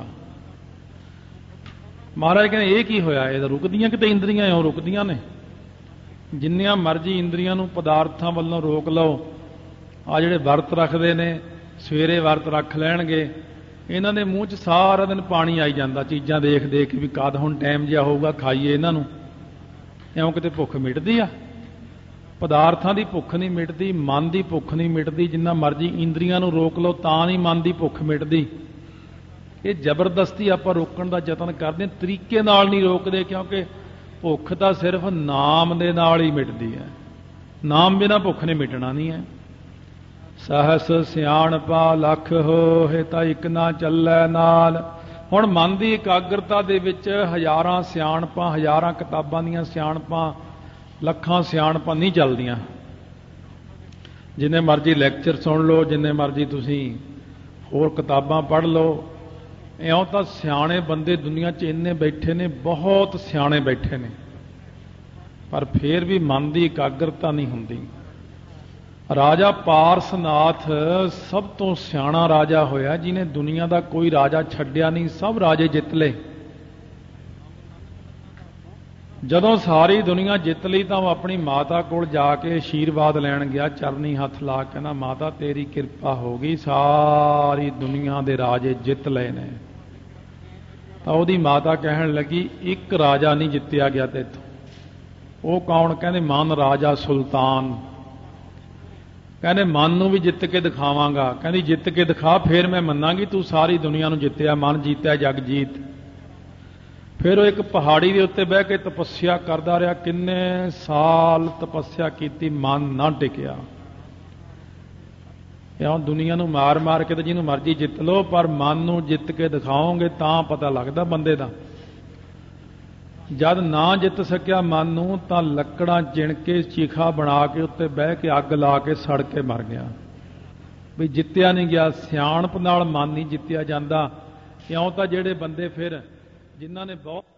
ਮਹਾਰਾਜ ਕਹਿੰਦੇ ਇਹ ਕੀ ਹੋਇਆ, ਇਹ ਤਾਂ ਰੁਕਦੀਆਂ ਕਿਤੇ ਇੰਦਰੀਆਂ, ਉਹ ਰੁਕਦੀਆਂ ਨੇ। ਜਿੰਨੀਆਂ ਮਰਜ਼ੀ ਇੰਦਰੀਆਂ ਨੂੰ ਪਦਾਰਥਾਂ ਵੱਲੋਂ ਰੋਕ ਲਓ। ਆ ਜਿਹੜੇ ਵਰਤ ਰੱਖਦੇ ਨੇ, ਸਵੇਰੇ ਵਰਤ ਰੱਖ ਲੈਣਗੇ, ਇਹਨਾਂ ਦੇ ਮੂੰਹ 'ਚ ਸਾਰਾ ਦਿਨ ਪਾਣੀ ਆਈ ਜਾਂਦਾ, ਚੀਜ਼ਾਂ ਦੇਖ ਦੇਖ ਵੀ ਕਦ ਹੁਣ ਟਾਈਮ ਜਿਹਾ ਹੋਊਗਾ ਖਾਈਏ ਇਹਨਾਂ ਨੂੰ। ਇਉਂ ਕਿਤੇ ਭੁੱਖ ਮਿਟਦੀ ਆ? ਪਦਾਰਥਾਂ ਦੀ ਭੁੱਖ ਨਹੀਂ ਮਿਟਦੀ, ਮਨ ਦੀ ਭੁੱਖ ਨਹੀਂ ਮਿਟਦੀ। ਜਿੰਨਾ ਮਰਜ਼ੀ ਇੰਦਰੀਆਂ ਨੂੰ ਰੋਕ ਲਓ ਤਾਂ ਨਹੀਂ ਮਨ ਦੀ ਭੁੱਖ ਮਿਟਦੀ। ਇਹ ਜ਼ਬਰਦਸਤੀ ਆਪਾਂ ਰੋਕਣ ਦਾ ਯਤਨ ਕਰਦੇ, ਤਰੀਕੇ ਨਾਲ ਨਹੀਂ ਰੋਕਦੇ, ਕਿਉਂਕਿ ਭੁੱਖ ਤਾਂ ਸਿਰਫ ਨਾਮ ਦੇ ਨਾਲ ਹੀ ਮਿਟਦੀ ਹੈ। ਨਾਮ ਬਿਨਾਂ ਭੁੱਖ ਨੇ ਮਿਟਣਾ ਨਹੀਂ ਹੈ। ਸਹਸ ਸਿਆਣਪਾ ਲੱਖ ਹੋਏ ਤਾਂ ਇੱਕ ਨਾ ਚੱਲੈ ਨਾਲ। ਹੁਣ ਮਨ ਦੀ ਇਕਾਗਰਤਾ ਦੇ ਵਿੱਚ ਹਜ਼ਾਰਾਂ ਸਿਆਣਪਾਂ, ਹਜ਼ਾਰਾਂ ਕਿਤਾਬਾਂ ਦੀਆਂ ਸਿਆਣਪਾਂ, ਲੱਖਾਂ ਸਿਆਣਪਾਂ ਨਹੀਂ ਚੱਲਦੀਆਂ। ਜਿੰਨੇ ਮਰਜ਼ੀ ਲੈਕਚਰ ਸੁਣ ਲਓ, ਜਿੰਨੇ ਮਰਜ਼ੀ ਤੁਸੀਂ ਹੋਰ ਕਿਤਾਬਾਂ ਪੜ੍ਹ ਲਓ, ਇਉਂ ਤਾਂ ਸਿਆਣੇ ਬੰਦੇ ਦੁਨੀਆ 'ਚ ਇੰਨੇ ਬੈਠੇ ਨੇ, ਬਹੁਤ ਸਿਆਣੇ ਬੈਠੇ ਨੇ, ਪਰ ਫੇਰ ਵੀ ਮਨ ਦੀ ਇਕਾਗਰਤਾ ਨਹੀਂ ਹੁੰਦੀ। ਰਾਜਾ ਪਾਰਸਨਾਥ ਸਭ ਤੋਂ ਸਿਆਣਾ ਰਾਜਾ ਹੋਇਆ, ਜਿਹਨੇ ਦੁਨੀਆ ਦਾ ਕੋਈ ਰਾਜਾ ਛੱਡਿਆ ਨਹੀਂ, ਸਭ ਰਾਜੇ ਜਿੱਤ ਲਏ। ਜਦੋਂ ਸਾਰੀ ਦੁਨੀਆ ਜਿੱਤ ਲਈ ਤਾਂ ਉਹ ਆਪਣੀ ਮਾਤਾ ਕੋਲ ਜਾ ਕੇ ਆਸ਼ੀਰਵਾਦ ਲੈਣ ਗਿਆ, ਚਰਨੀ ਹੱਥ ਲਾ ਕੇ ਕਹਿੰਦਾ ਮਾਤਾ ਤੇਰੀ ਕਿਰਪਾ ਹੋ ਗਈ, ਸਾਰੀ ਦੁਨੀਆ ਦੇ ਰਾਜੇ ਜਿੱਤ ਲਏ ਨੇ। ਤਾਂ ਉਹਦੀ ਮਾਤਾ ਕਹਿਣ ਲੱਗੀ ਇੱਕ ਰਾਜਾ ਨਹੀਂ ਜਿੱਤਿਆ ਗਿਆ ਤੇਥੋਂ। ਉਹ ਕੌਣ? ਕਹਿੰਦੇ ਮਨ ਰਾਜਾ ਸੁਲਤਾਨ। ਕਹਿੰਦੇ ਮਨ ਨੂੰ ਵੀ ਜਿੱਤ ਕੇ ਦਿਖਾਵਾਂਗਾ। ਕਹਿੰਦੀ ਜਿੱਤ ਕੇ ਦਿਖਾ, ਫਿਰ ਮੈਂ ਮੰਨਾਂਗੀ ਤੂੰ ਸਾਰੀ ਦੁਨੀਆ ਨੂੰ ਜਿੱਤਿਆ, ਮਨ ਜੀਤਿਆ ਜਗ ਜੀਤ। ਫਿਰ ਉਹ ਇੱਕ ਪਹਾੜੀ ਦੇ ਉੱਤੇ ਬਹਿ ਕੇ ਤਪੱਸਿਆ ਕਰਦਾ ਰਿਹਾ, ਕਿੰਨੇ ਸਾਲ ਤਪੱਸਿਆ ਕੀਤੀ, ਮਨ ਨਾ ਟਿਕਿਆ। ਇਉਂ ਦੁਨੀਆ ਨੂੰ ਮਾਰ ਮਾਰ ਕੇ ਤੇ ਜਿਹਨੂੰ ਮਰਜ਼ੀ ਜਿੱਤ ਲਓ, ਪਰ ਮਨ ਨੂੰ ਜਿੱਤ ਕੇ ਦਿਖਾਓਗੇ ਤਾਂ ਪਤਾ ਲੱਗਦਾ ਬੰਦੇ ਦਾ। ਜਦ ਨਾ ਜਿੱਤ ਸਕਿਆ ਮਨ ਨੂੰ ਤਾਂ ਲੱਕੜਾਂ ਚਿਣ ਕੇ ਚੀਖਾ ਬਣਾ ਕੇ ਉੱਤੇ ਬਹਿ ਕੇ ਅੱਗ ਲਾ ਕੇ ਸੜ ਕੇ ਮਰ ਗਿਆ। ਵੀ ਜਿੱਤਿਆ ਨਹੀਂ ਗਿਆ, ਸਿਆਣਪ ਨਾਲ ਮਨ ਨਹੀਂ ਜਿੱਤਿਆ ਜਾਂਦਾ। ਇਉਂ ਤਾਂ ਜਿਹੜੇ ਬੰਦੇ ਫਿਰ ਜਿਨ੍ਹਾਂ ਨੇ ਬਹੁਤ